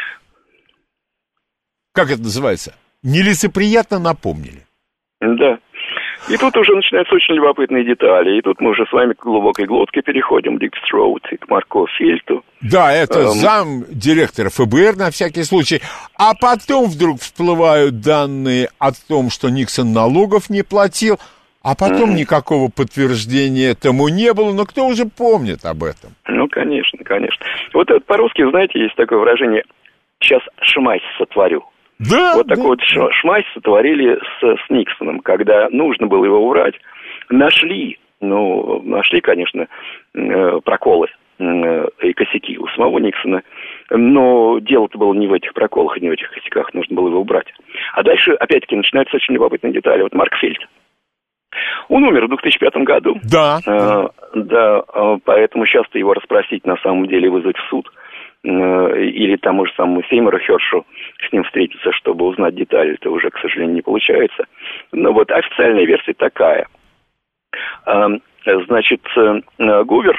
как это называется, нелицеприятно напомнили. Да. И тут уже начинаются очень любопытные детали. И тут мы уже с вами к глубокой глотке переходим, Дик Строуд и к Марко Фильту. Да, это зам директора ФБР на всякий случай. А потом вдруг всплывают данные о том, что Никсон налогов не платил, а потом никакого подтверждения этому не было. Но кто уже помнит об этом? Ну, конечно, конечно. Вот это по-русски, знаете, есть такое выражение «сейчас шмайс сотворю». Да, вот такой вот шмайс сотворили с Никсоном, когда нужно было его убрать. Нашли, конечно, проколы и косяки у самого Никсона, но дело-то было не в этих проколах и не в этих косяках, нужно было его убрать. А дальше, опять-таки, начинаются очень любопытные детали. Вот Марк Фильд, он умер в 2005 году. Да. Да, поэтому сейчас-то его расспросить, на самом деле, вызвать в суд. Или тому же самому Сеймуру Хершу с ним встретиться, чтобы узнать детали, это уже, к сожалению, не получается. Но вот официальная версия такая. Значит, Гувер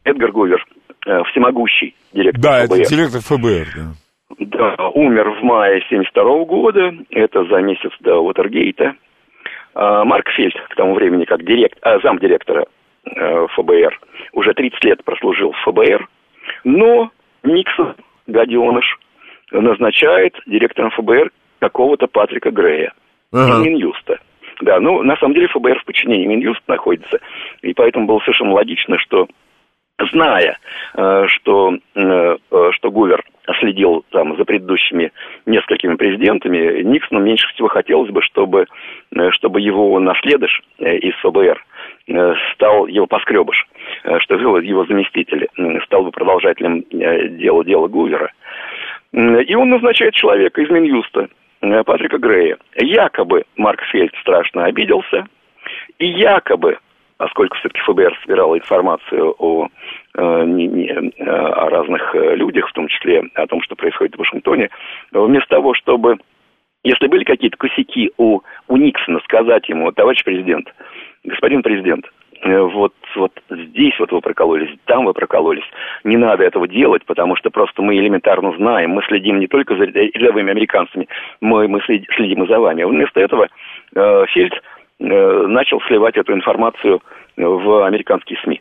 Эдгар Гувер, всемогущий директор Да, ФБР. это директор ФБР, да. Да, умер в мае 1972 года, это за месяц до Уотергейта. Марк Фельд, к тому времени как замдиректора ФБР, уже 30 лет прослужил в ФБР, но Никсон, гаденыш, назначает директором ФБР какого-то Патрика Грея из Минюста. Да, ну, на самом деле ФБР в подчинении Минюста находится, и поэтому было совершенно логично, что, зная, что Гувер следил там за предыдущими несколькими президентами, Никсону меньше всего хотелось бы, чтобы его наследыш из ФБР стал его поскребыш, чтобы его заместитель стал бы продолжателем дела Гувера. И он назначает человека из Минюста, Патрика Грея. Якобы Марк Фельд страшно обиделся, и якобы, поскольку все-таки ФБР собирало информацию о разных людях, в том числе о том, что происходит в Вашингтоне, вместо того, чтобы, если были какие-то косяки у Никсона, сказать ему: товарищ президент, господин президент, вот здесь вот вы прокололись, там вы прокололись. Не надо этого делать, потому что просто мы элементарно знаем, мы следим не только за рядовыми американцами, мы следим и за вами. Вместо этого Фельд начал сливать эту информацию в американские СМИ.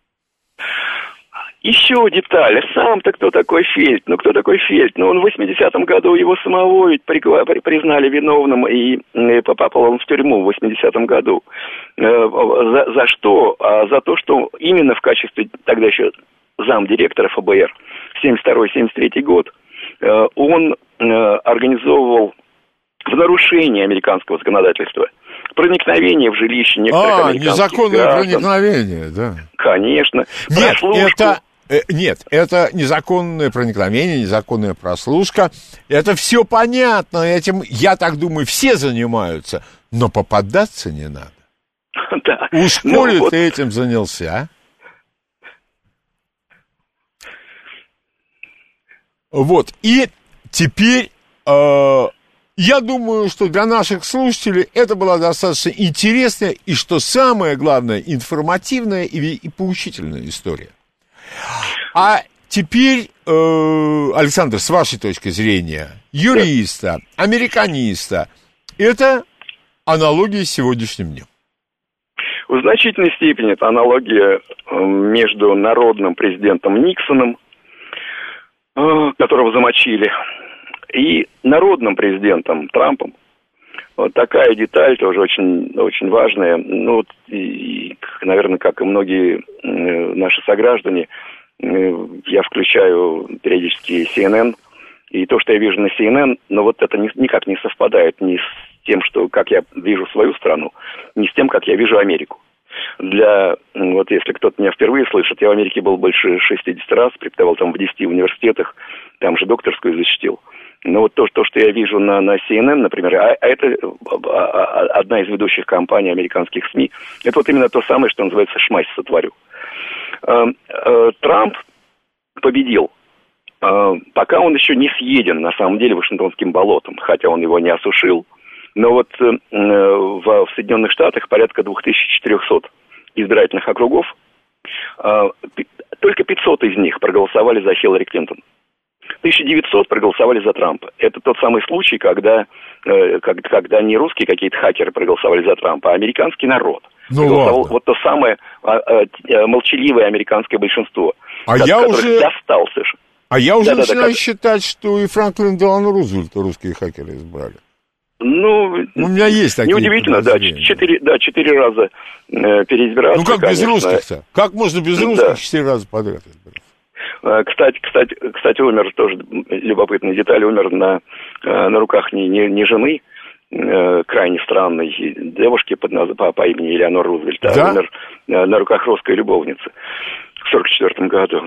Еще детали. Сам-то кто такой Фельд? Ну, кто такой Фельд? Ну, он в 80-м году его самого ведь признали виновным, и попал он в тюрьму в 80-м году. За что? За то, что именно в качестве тогда еще замдиректора ФБР, 72-73 год, он организовывал в нарушении американского законодательства проникновение в жилище некоторых американских незаконное граждан. проникновение, да. Конечно. Нет, это незаконное проникновение, незаконная прослушка. Это все понятно, этим, я так думаю, все занимаются. Но попадаться не надо. Да. Уж коли ты этим занялся. Вот, и теперь... Я думаю, что для наших слушателей это была достаточно интересная и, что самое главное, информативная и поучительная история. А теперь, Александр, с вашей точки зрения, юриста, американиста, это аналогия с сегодняшним днем? В значительной степени это аналогия между народным президентом Никсоном, которого замочили, и народным президентом Трампом. Вот такая деталь тоже очень, очень важная. Ну, и, наверное, как и многие наши сограждане, я включаю периодически CNN, и то, что я вижу на CNN, но вот это никак не совпадает ни с тем, что, как я вижу свою страну, ни с тем, как я вижу Америку. Вот если кто-то меня впервые слышит, я в Америке был больше 60 раз, преподавал там в 10 университетах, там же докторскую защитил. Но вот то, что я вижу на CNN, например, а это одна из ведущих компаний американских СМИ, это вот именно то самое, что называется «шмась сотворю». Трамп победил, пока он еще не съеден, на самом деле, Вашингтонским болотом, хотя он его не осушил. Но вот в Соединенных Штатах порядка 2400 избирательных округов, только 500 из них проголосовали за Хиллари Клинтон. 1900 проголосовали за Трампа. Это тот самый случай, когда не русские какие-то хакеры проголосовали за Трампа, а американский народ. Ну, вот то самое молчаливое американское большинство, которое достался. А я уже начинаю считать, что и Франклин Делано Рузвельта русские хакеры избрали. Ну, у меня есть такие неудивительно, да, 4 раза переизбираться. Ну, как конечно. без русских-то? Как можно без русских 4 раза подряд избираться? Кстати, умер тоже любопытная деталь, умер на руках не жены, крайне странной девушки по имени Элеонор Рузвельт, а умер на руках русской любовницы в 1944 году,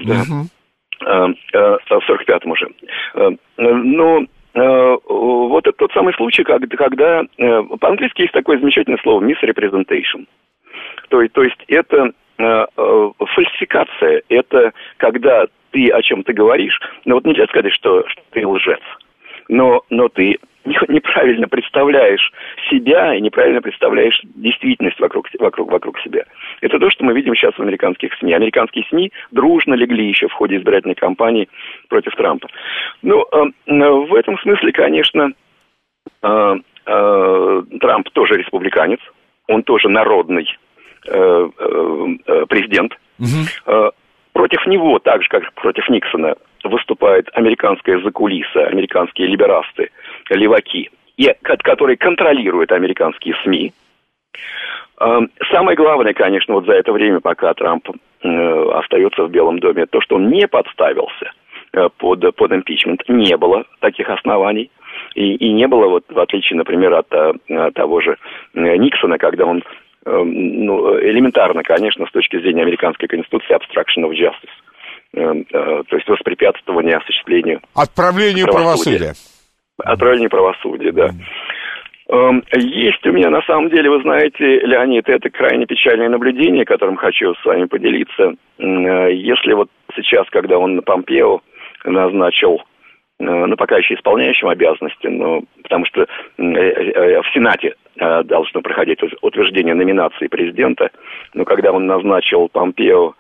в 1945 уже. Но вот это тот самый случай, когда по-английски есть такое замечательное слово misrepresentation. То есть это фальсификация, это когда ты о чем-то говоришь, но вот нельзя сказать, что ты лжец, но ты неправильно представляешь себя и неправильно представляешь действительность вокруг себя. Это то, что мы видим сейчас в американских СМИ. Американские СМИ дружно легли еще в ходе избирательной кампании против Трампа. Ну, в этом смысле, конечно, Трамп тоже республиканец, он тоже народный президент. Против него, так же, как против Никсона, выступает американская закулиса, американские либерасты, леваки, которые контролируют американские СМИ. Самое главное, конечно, вот за это время, пока Трамп остается в Белом доме, то, что он не подставился под импичмент. Не было таких оснований. И не было, вот, в отличие, например, от того же Никсона, когда он, элементарно, конечно, с точки зрения американской конституции, obstruction of justice, то есть воспрепятствование осуществлению отправлению правосудия. Отправление правосудия, да. Есть у меня, на самом деле, вы знаете, Леонид, это крайне печальное наблюдение, которым хочу с вами поделиться. Если вот сейчас, когда он Помпео назначил, пока еще исполняющим обязанности, потому что в Сенате должно проходить утверждение номинации президента, но когда он назначил Помпео,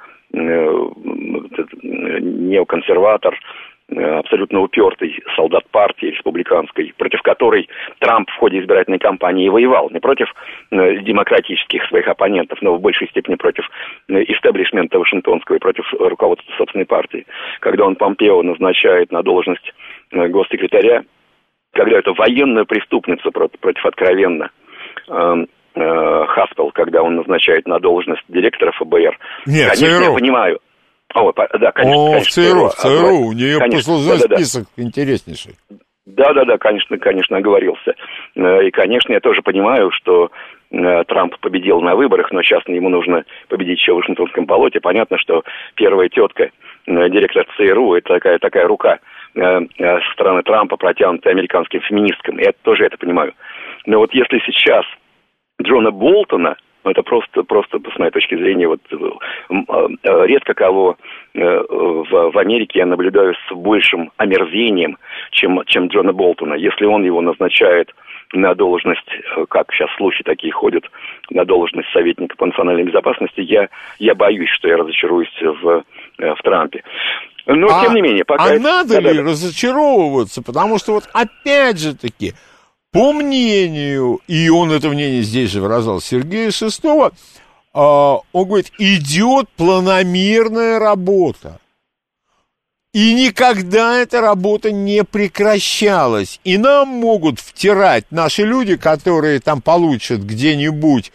неоконсерватор, абсолютно упертый солдат партии республиканской, против которой Трамп в ходе избирательной кампании воевал. Не против демократических своих оппонентов, но в большей степени против истеблишмента вашингтонского и против руководства собственной партии. Когда он Помпео назначает на должность госсекретаря, когда это военную преступницу против откровенно Хаспел, когда он назначает на должность директора ФБР. Нет, конечно, ЦРУ. я понимаю. Да, конечно, в ЦРУ, у нее послужной список интереснейший. Да, конечно, оговорился. И, конечно, я тоже понимаю, что Трамп победил на выборах, но сейчас ему нужно победить еще в Вашингтонском болоте. Понятно, что первая тетка, директор ЦРУ, это такая рука со стороны Трампа, протянутая американским феминисткам. Я тоже это понимаю. Но вот если сейчас Джона Болтона, это просто с моей точки зрения, вот редко кого в Америке я наблюдаю с большим омерзением, чем Джона Болтона. Если он его назначает на должность, как сейчас слухи такие ходят, на должность советника по национальной безопасности, я боюсь, что я разочаруюсь в Трампе. Но, тем не менее, пока... надо ли разочаровываться? Потому что вот опять же таки... По мнению, и он это мнение здесь же выражал, Сергея Шестого, он говорит, идет планомерная работа. И никогда эта работа не прекращалась. И нам могут втирать наши люди, которые там получат где-нибудь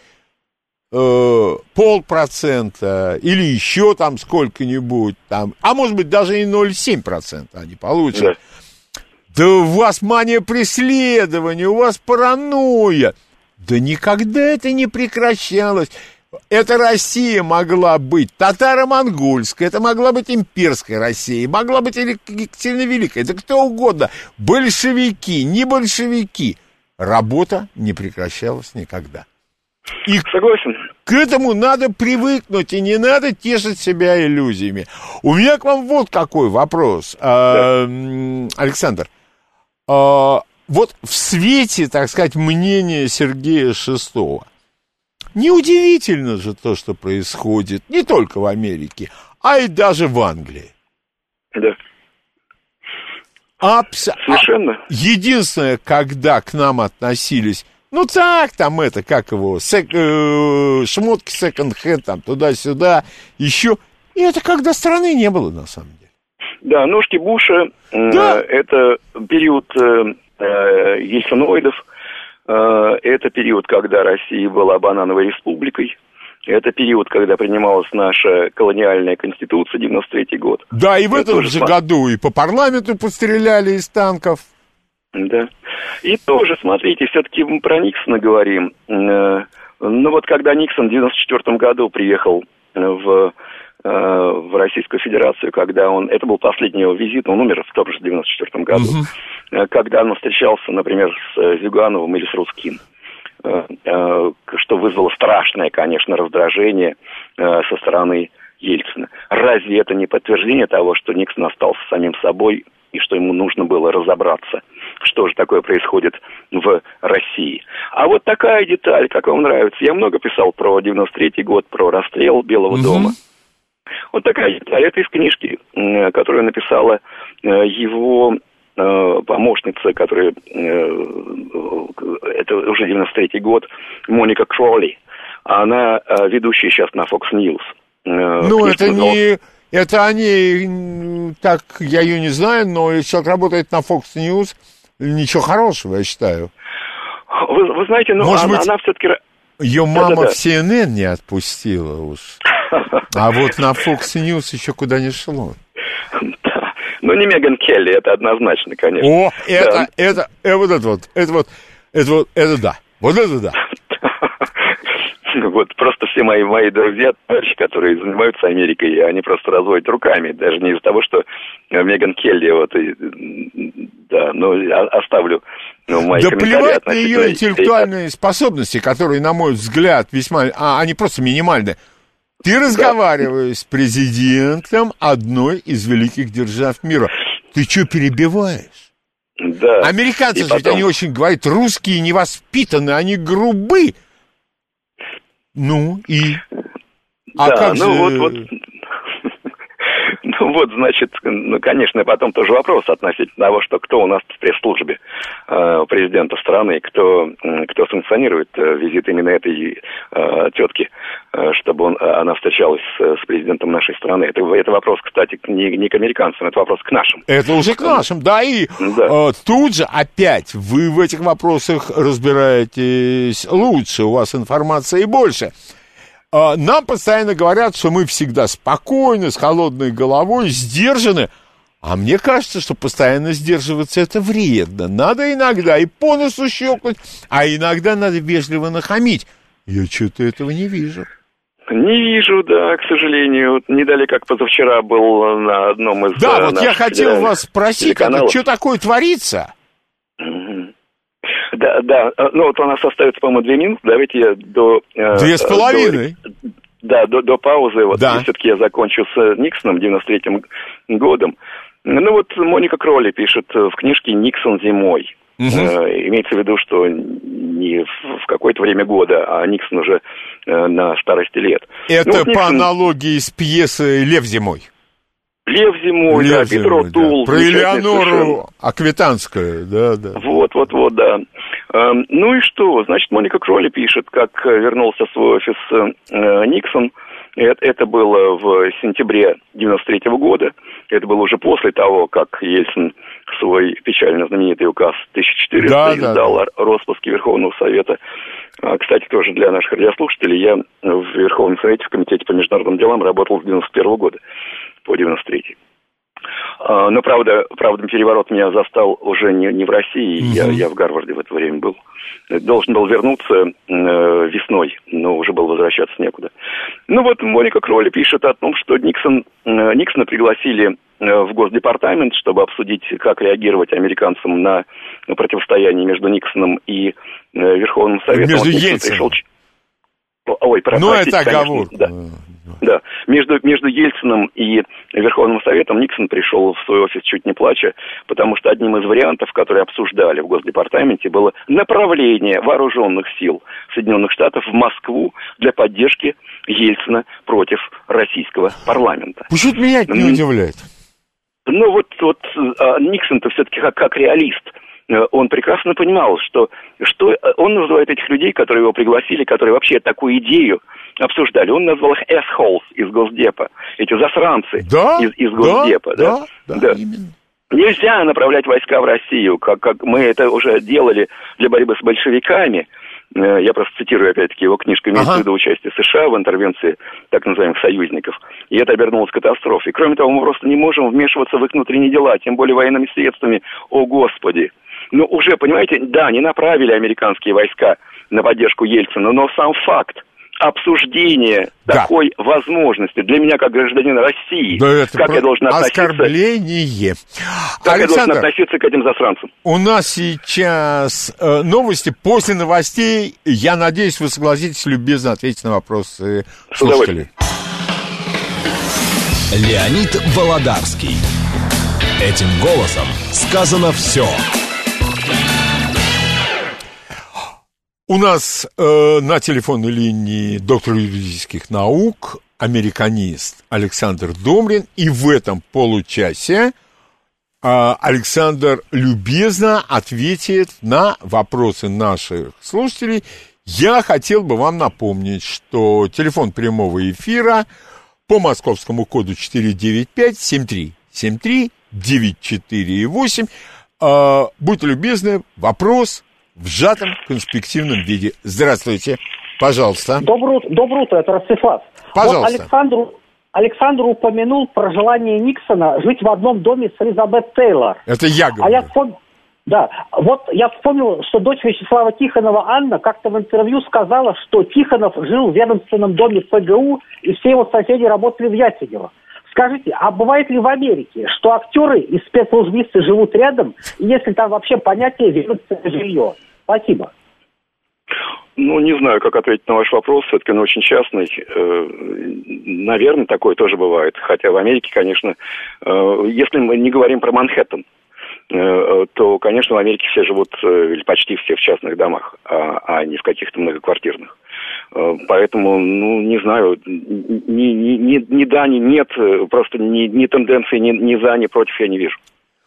0,5% или еще там сколько-нибудь, там, а может быть даже и 0,7% они получат. Да. Да у вас мания преследования, у вас паранойя. Да никогда это не прекращалось. Эта Россия могла быть татаро-монгольская, это могла быть имперская Россия, могла быть Екатерина Великая, да кто угодно. Большевики, не большевики. Работа не прекращалась никогда. И согласен. К этому надо привыкнуть, и не надо тешить себя иллюзиями. У меня к вам вот какой вопрос, да. Александр. Вот в свете, так сказать, мнения Сергея Шестого, неудивительно же то, что происходит не только в Америке, а и даже в Англии. Да. Совершенно. Единственное, когда к нам относились, там это, как его, шмотки секонд-хенд, там, туда-сюда, еще, и это когда страны не было, на самом деле. Да, ножки Буша, да. Это период ельциноидов, это период, когда Россия была банановой республикой, это период, когда принималась наша колониальная конституция, 93-й год. Да, и в этом же году и по парламенту постреляли из танков. Да, и тоже, смотрите, все-таки мы про Никсона говорим, когда Никсон в 94-м году приехал в Российскую Федерацию, когда это был последний его визит, он умер в том же 94-м году, когда он встречался, например, с Зюгановым или с Рускин, что вызвало страшное, конечно, раздражение со стороны Ельцина. Разве это не подтверждение того, что Никсон остался самим собой и что ему нужно было разобраться, что же такое происходит в России? А вот такая деталь, как вам нравится. Я много писал про 93-й год, про расстрел Белого дома. Вот такая деталь. Это из книжки, которую написала его помощница, которая... это уже 93-й год, Моника Кролли. Она ведущая сейчас на Fox News. Ну, это не... Это они... Так, я ее не знаю, но если человек работает на Fox News, ничего хорошего, я считаю. Вы знаете, ну, она все-таки... Ее мама в CNN не отпустила уж. А вот на Fox News еще куда не шло. Да. Ну, не Меган Келли, это однозначно, конечно. О, это да. Вот это да. Вот просто все мои друзья, товарищи, которые занимаются Америкой, они просто разводят руками, даже не из-за того, что Меган Келли, вот, да, ну, оставлю мои комментарии. Да плевать на ее интеллектуальные способности, которые, на мой взгляд, весьма, они просто минимальны. Ты разговариваешь с президентом одной из великих держав мира. Ты что перебиваешь? Да. Американцы же, они очень говорят, русские невоспитанные, они грубы. Ну, и... А да, как же... Ну вот, значит, ну, конечно, потом тоже вопрос относительно того, что кто у нас в пресс-службе президента страны, кто санкционирует визит именно этой тетки, чтобы она встречалась с президентом нашей страны. Это вопрос, кстати, не к американцам, это вопрос к нашим. Это уже к нашим, да, и тут же опять вы в этих вопросах разбираетесь лучше, у вас информации больше. Нам постоянно говорят, что мы всегда спокойны, с холодной головой, сдержаны. А мне кажется, что постоянно сдерживаться это вредно. Надо иногда и по носу щелкнуть, а иногда надо вежливо нахамить. Я что-то этого не вижу. Не вижу, да, к сожалению. Не далее, как позавчера был на одном из... Да, вот я хотел вас спросить, что такое творится? Да, ну вот у нас остается, по-моему, 2 минуты, давайте я до... 2,5. До паузы, вот, да. Все-таки я закончу с Никсоном 93-м годом. Ну вот Моника Кролли пишет в книжке «Никсон зимой». Имеется в виду, что не в какое-то время года, а Никсон уже на старости лет. Это вот Никсон... по аналогии с пьесой «Лев зимой». Лев зимой, да, Петро Тул. Про Элеонору Аквитанскую, да. Вот, да. Ну и что? Значит, Моника Кролли пишет, как вернулся в свой офис Никсон. Это было в сентябре 93-го года. Это было уже после того, как Ельцин свой печально знаменитый указ 1400 издал о распуске Верховного Совета. Кстати, тоже для наших радиослушателей, я в Верховном Совете, в Комитете по международным делам работал с 91-го года по 93-й. Но, правда, переворот меня застал уже не в России, я в Гарварде в это время был. Должен был вернуться весной, но уже был возвращаться некуда. Ну вот Моника Кролли пишет о том, что Никсона пригласили в Госдепартамент, чтобы обсудить, как реагировать американцам на противостояние между Никсоном и Верховным Советом. Между Ельцином. Ну, это оговорка. Да. Между Ельцином и Верховным Советом Никсон пришел в свой офис чуть не плача, потому что одним из вариантов, которые обсуждали в Госдепартаменте, было направление вооруженных сил Соединенных Штатов в Москву для поддержки Ельцина против российского парламента. Почему-то меня это не удивляет. Ну, вот Никсон-то все-таки как реалист. Он прекрасно понимал, что он называет этих людей, которые его пригласили, которые вообще такую идею обсуждали. Он назвал их assholes из Госдепа. Эти засранцы из Госдепа. Да, именно. Нельзя направлять войска в Россию, как мы это уже делали для борьбы с большевиками. Я просто цитирую, опять-таки, его книжку «Имеется в виду участие США в интервенции так называемых союзников». И это обернулось катастрофой. Кроме того, мы просто не можем вмешиваться в их внутренние дела, тем более военными средствами. О, Господи! Ну, уже, понимаете, да, не направили американские войска на поддержку Ельцина, но сам факт обсуждения такой возможности для меня, как гражданина России, как я должен относиться... Оскорбление. Как я должен относиться к этим засранцам? У нас сейчас новости. После новостей, я надеюсь, вы согласитесь любезно ответить на вопросы слушателей. Леонид Володарский. Этим голосом сказано все. У нас на телефонной линии доктор юридических наук, американист Александр Домрин. И в этом получасе Александр любезно ответит на вопросы наших слушателей. Я хотел бы вам напомнить, что телефон прямого эфира по московскому коду 495-7373-948. Будьте любезны, вопрос в сжатом конспективном виде. Здравствуйте, пожалуйста. Доброе утро, это Ростислав. Пожалуйста. Вот Александр упомянул про желание Никсона жить в одном доме с Элизабет Тейлор. Это я говорю. Я вспомнил, что дочь Вячеслава Тихонова Анна как-то в интервью сказала, что Тихонов жил в ведомственном доме ФГУ, и все его соседи работали в Ясенево. Скажите, а бывает ли в Америке, что актеры и спецслужбисты живут рядом, и если там вообще понятие ведомственное жилье? Спасибо. Ну, не знаю, как ответить на ваш вопрос, все-таки он очень частный. Наверное, такое тоже бывает. Хотя в Америке, конечно, если мы не говорим про Манхэттен, то, конечно, в Америке все живут, или почти все, в частных домах, а не в каких-то многоквартирных. Поэтому, не знаю, ни да, ни нет, просто ни тенденции, ни за, ни против я не вижу.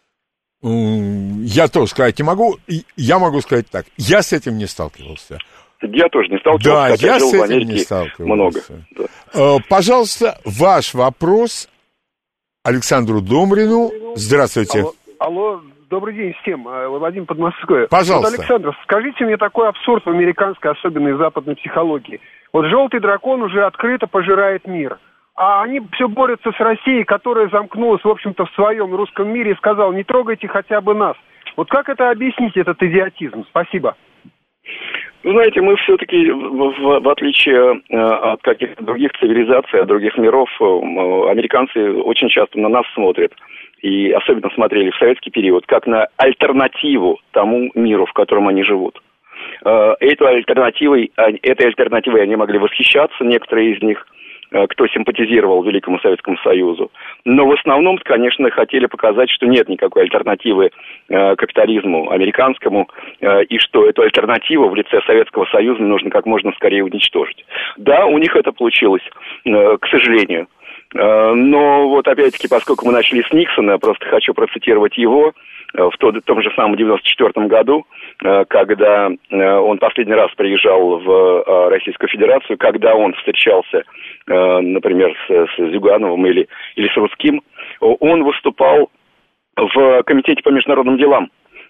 Я тоже сказать не могу. Я могу сказать так. Я с этим не сталкивался. Я тоже не сталкивался, да, хотя я жил с в этим Америке не сталкивался. Много. Да. Пожалуйста, ваш вопрос Александру Домрину. Здравствуйте. Алло, добрый день всем. Владимир Подмосковье. Пожалуйста. Вот, Александр, скажите мне такой абсурд в американской, особенно и западной психологии. Вот желтый дракон уже открыто пожирает мир. А они все борются с Россией, которая замкнулась, в общем-то, в своем русском мире и сказала, не трогайте хотя бы нас. Вот как это объяснить, этот идиотизм? Спасибо. Вы знаете, мы все-таки, в отличие от каких-то других цивилизаций, от других миров, американцы очень часто на нас смотрят. И особенно смотрели в советский период, как на альтернативу тому миру, в котором они живут. Этой альтернативой они могли восхищаться, некоторые из них, кто симпатизировал Великому Советскому Союзу. Но в основном, конечно, хотели показать, что нет никакой альтернативы капитализму американскому, и что эту альтернативу в лице Советского Союза нужно как можно скорее уничтожить. Да, у них это получилось, к сожалению. Но вот опять-таки, поскольку мы начали с Никсона, просто хочу процитировать его в том же самом 94 году, когда он последний раз приезжал в Российскую Федерацию, когда он встречался, например, с Зюгановым или с Русским, он выступал в Комитете по международным делам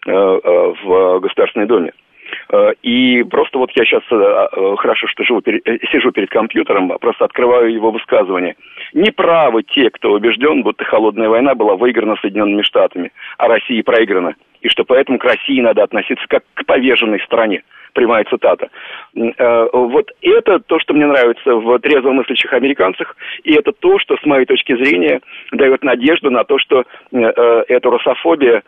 в Государственной Думе. И просто вот я сейчас хорошо, что сижу перед компьютером, просто открываю его высказывание. Неправы те, кто убежден, будто холодная война была выиграна Соединенными Штатами, а Россия проиграна, и что поэтому к России надо относиться как к поверженной стране. Прямая цитата. Вот это то, что мне нравится в трезвомыслящих американцах, и это то, что, с моей точки зрения, дает надежду на то, что эта русофобия,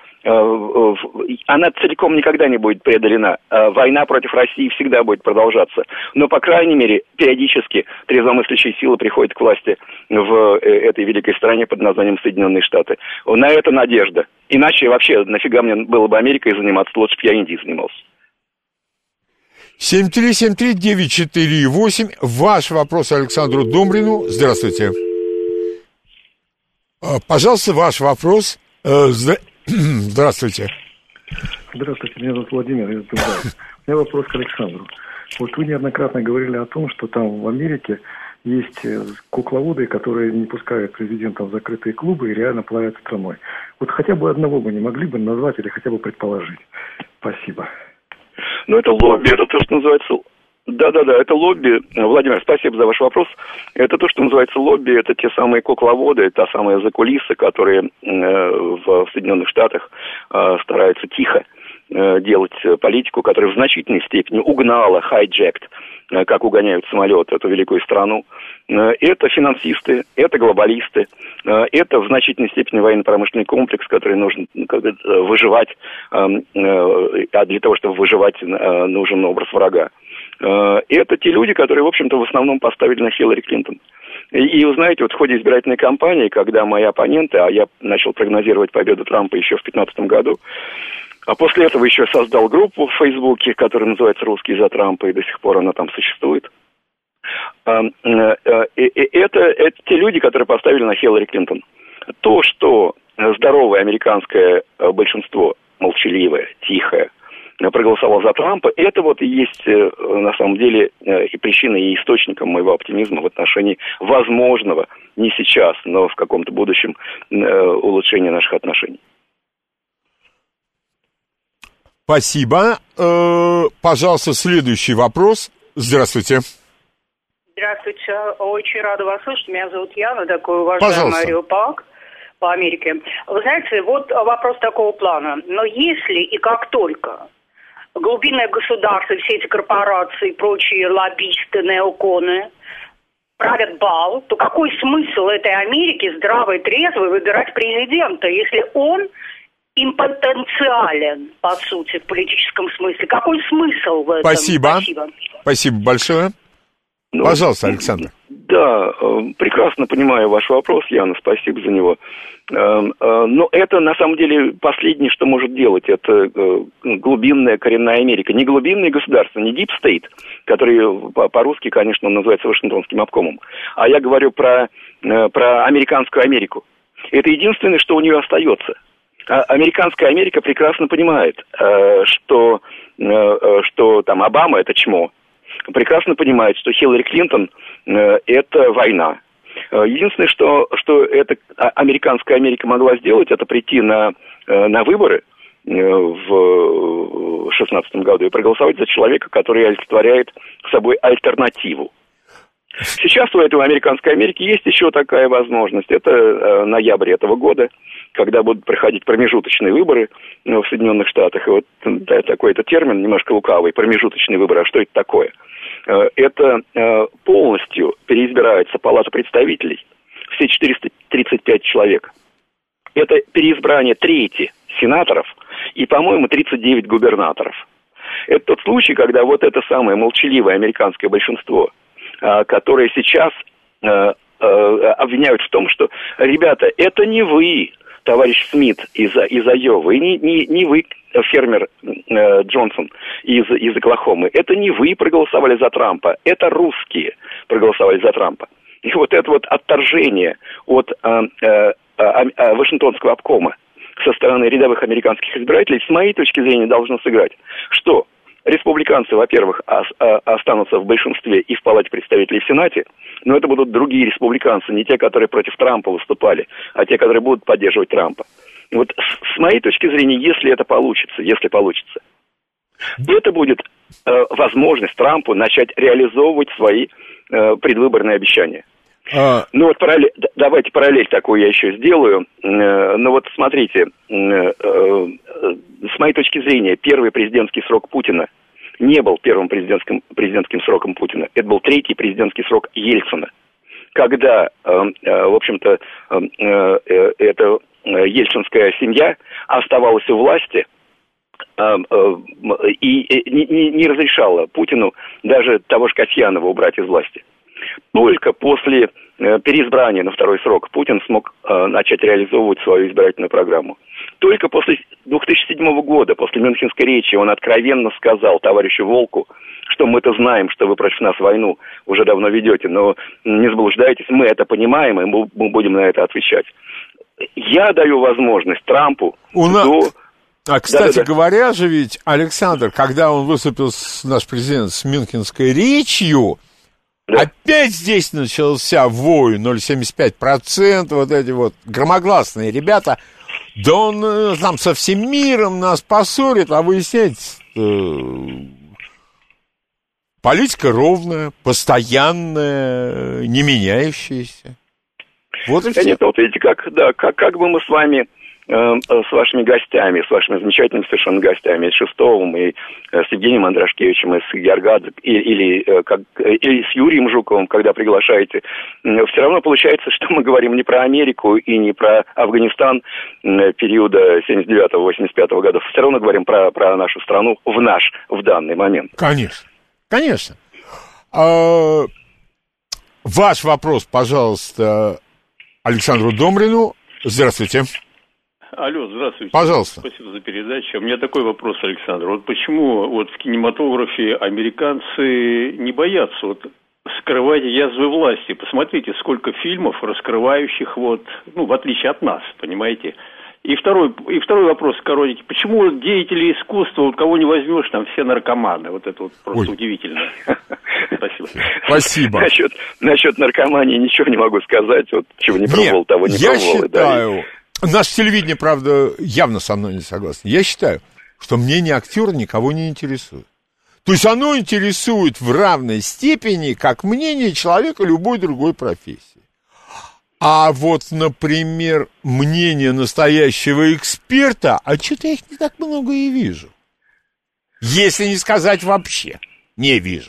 она целиком никогда не будет преодолена. Война против России всегда будет продолжаться. Но, по крайней мере, периодически трезвомыслящие силы приходят к власти в этой великой стране под названием Соединенные Штаты. На это надежда. Иначе вообще нафига мне было бы Америкой заниматься, лучше бы я Индией занимался. 7373948. Ваш вопрос Александру Домрину. Здравствуйте. Пожалуйста, ваш вопрос. Здравствуйте. Здравствуйте, меня зовут Владимир. У меня вопрос к Александру. Вот вы неоднократно говорили о том, что там в Америке есть кукловоды, которые не пускают президентов в закрытые клубы и реально правят страной. Вот хотя бы одного вы не могли бы назвать или хотя бы предположить? Спасибо. Ну, это лобби, это то, что называется... Да, это лобби. Владимир, спасибо за ваш вопрос. Это то, что называется лобби, это те самые кукловоды, та самая закулиса, которые в Соединенных Штатах стараются тихо делать политику, которая в значительной степени угнала, hijacked, как угоняют самолет, эту великую страну. Это финансисты, это глобалисты, это в значительной степени военно-промышленный комплекс, который нужен выживать, а для того, чтобы выживать, нужен образ врага. Это те люди, которые, в общем-то, в основном поставили на Хиллари Клинтон. И вы знаете, вот в ходе избирательной кампании, когда мои оппоненты, а я начал прогнозировать победу Трампа еще в 2015 году, А после этого еще создал группу в Фейсбуке, которая называется «Русские за Трампа», и до сих пор она там существует. Это те люди, которые поставили на Хиллари Клинтон. То, что здоровое американское большинство, молчаливое, тихое, проголосовало за Трампа, это вот и есть на самом деле и причиной, и источником моего оптимизма в отношении возможного, не сейчас, но в каком-то будущем улучшения наших отношений. Спасибо. Пожалуйста, следующий вопрос. Здравствуйте. Здравствуйте. Очень рада вас слышать. Меня зовут Яна, такой уважаемый аэропарк по Америке. Вы знаете, вот вопрос такого плана. Но если и как только глубинное государство, все эти корпорации и прочие лоббисты, неоконы правят бал, то какой смысл этой Америки здравой, трезвой выбирать президента, если он импотенциален, по сути, в политическом смысле? Какой смысл в этом? Спасибо. Спасибо большое. Пожалуйста, Александр. Да, прекрасно понимаю ваш вопрос, Яна, спасибо за него. Но это, на самом деле, последнее, что может делать. Это глубинная коренная Америка. Не глубинное государство, не Deep State, который по-русски, конечно, называется Вашингтонским обкомом. А я говорю про американскую Америку. Это единственное, что у нее остается. Американская Америка прекрасно понимает, что там Обама – это чмо. Прекрасно понимает, что Хиллари Клинтон это война. Единственное, что эта американская Америка могла сделать, это прийти на выборы в 2016 году и проголосовать за человека, который олицетворяет собой альтернативу. Сейчас у этой американской Америки есть еще такая возможность. Это ноябрь этого года, когда будут проходить промежуточные выборы в Соединенных Штатах. И вот такой-то термин, немножко лукавый, промежуточные выборы. А что это такое? Это полностью переизбирается Палата представителей, все 435 человек. Это переизбрание трети сенаторов и, по-моему, 39 губернаторов. Это тот случай, когда вот это самое молчаливое американское большинство, которое сейчас обвиняют в том, что, ребята, это не вы, товарищ Смит из Айовы, и не вы, фермер Джонсон из Оклахомы, это не вы проголосовали за Трампа, это русские проголосовали за Трампа. И вот это вот отторжение от Вашингтонского обкома со стороны рядовых американских избирателей, с моей точки зрения, должно сыграть, что республиканцы, во-первых, останутся в большинстве и в Палате представителей в Сенате, но это будут другие республиканцы, не те, которые против Трампа выступали, а те, которые будут поддерживать Трампа. Вот с моей точки зрения, если получится, это будет возможность Трампу начать реализовывать свои предвыборные обещания. Ну вот давайте параллель такую я еще сделаю. Ну вот смотрите, с моей точки зрения, первый президентский срок Путина не был первым президентским сроком Путина. Это был третий президентский срок Ельцина. Когда, в общем-то, эта ельцинская семья оставалась у власти и не разрешала Путину даже того же Касьянова убрать из власти. Только после переизбрания на второй срок Путин смог начать реализовывать свою избирательную программу. Только после 2007 года, после Мюнхенской речи, он откровенно сказал товарищу Волку, что мы-то знаем, что вы против нас войну уже давно ведете, но не заблуждайтесь, мы это понимаем, и мы будем на это отвечать. Я даю возможность Трампу кстати говоря же ведь, Александр, когда он выступил, наш президент, с Мюнхенской речью, опять здесь начался вой, 0,75%, вот эти вот громогласные ребята, да он там со всем миром нас поссорит, а выяснять, политика ровная, постоянная, не меняющаяся. Вот и все. Нет, вот видите, как бы мы с вами, с вашими гостями, с вашими замечательными совершенно гостями, с Шестовым и с Евгением Андрашкевичем, и с Георгадзе, или с Юрием Жуковым, когда приглашаете, все равно получается, что мы говорим не про Америку и не про Афганистан периода 79-85 годов, все равно говорим про нашу страну в данный момент. Конечно. Ваш вопрос, пожалуйста, Александру Домрину. Здравствуйте. Алло, здравствуйте. Пожалуйста. Спасибо за передачу. У меня такой вопрос, Александр. Вот почему вот в кинематографе американцы не боятся вот скрывать язвы власти? Посмотрите, сколько фильмов, раскрывающих вот, ну, в отличие от нас, понимаете? И второй вопрос коротенький. Почему деятели искусства, вот кого не возьмешь, там все наркоманы? Вот это вот просто удивительно. Спасибо. Спасибо. Насчет наркомании ничего не могу сказать. Вот чего не пробовал, того не пробовал. Я считаю, наше телевидение, правда, явно со мной не согласно. Я считаю, что мнение актера никого не интересует. То есть оно интересует в равной степени, как мнение человека любой другой профессии. А вот, например, мнение настоящего эксперта, а что-то я их не так много и вижу. Если не сказать вообще, не вижу.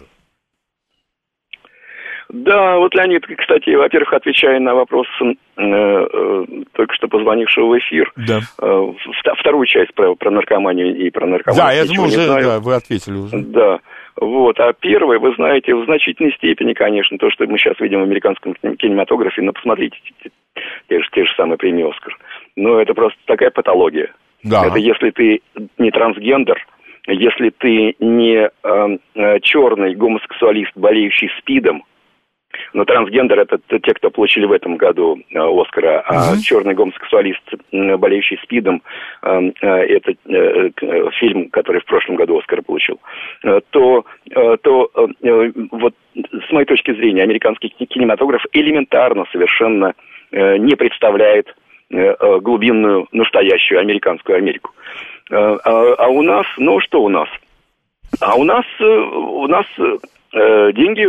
Да, вот, Леонид, кстати, во-первых, отвечая на вопрос только что позвонившего в эфир, да. Вторую часть про наркоманию и про наркоманию. Да, я думаю, уже да, вы ответили уже. Да, вот, а первое, вы знаете, в значительной степени, конечно, то, что мы сейчас видим в американском кинематографе, но посмотрите, те же самые премии «Оскар», но это просто такая патология. Да. Это если ты не трансгендер, если ты не черный гомосексуалист, болеющий СПИДом, но трансгендер — это те, кто получили в этом году «Оскара», а черный гомосексуалист, болеющий СПИДом, это фильм, который в прошлом году «Оскар» получил, то вот с моей точки зрения американский кинематограф элементарно совершенно не представляет глубинную, настоящую американскую Америку. А у нас, ну что у нас? А у нас деньги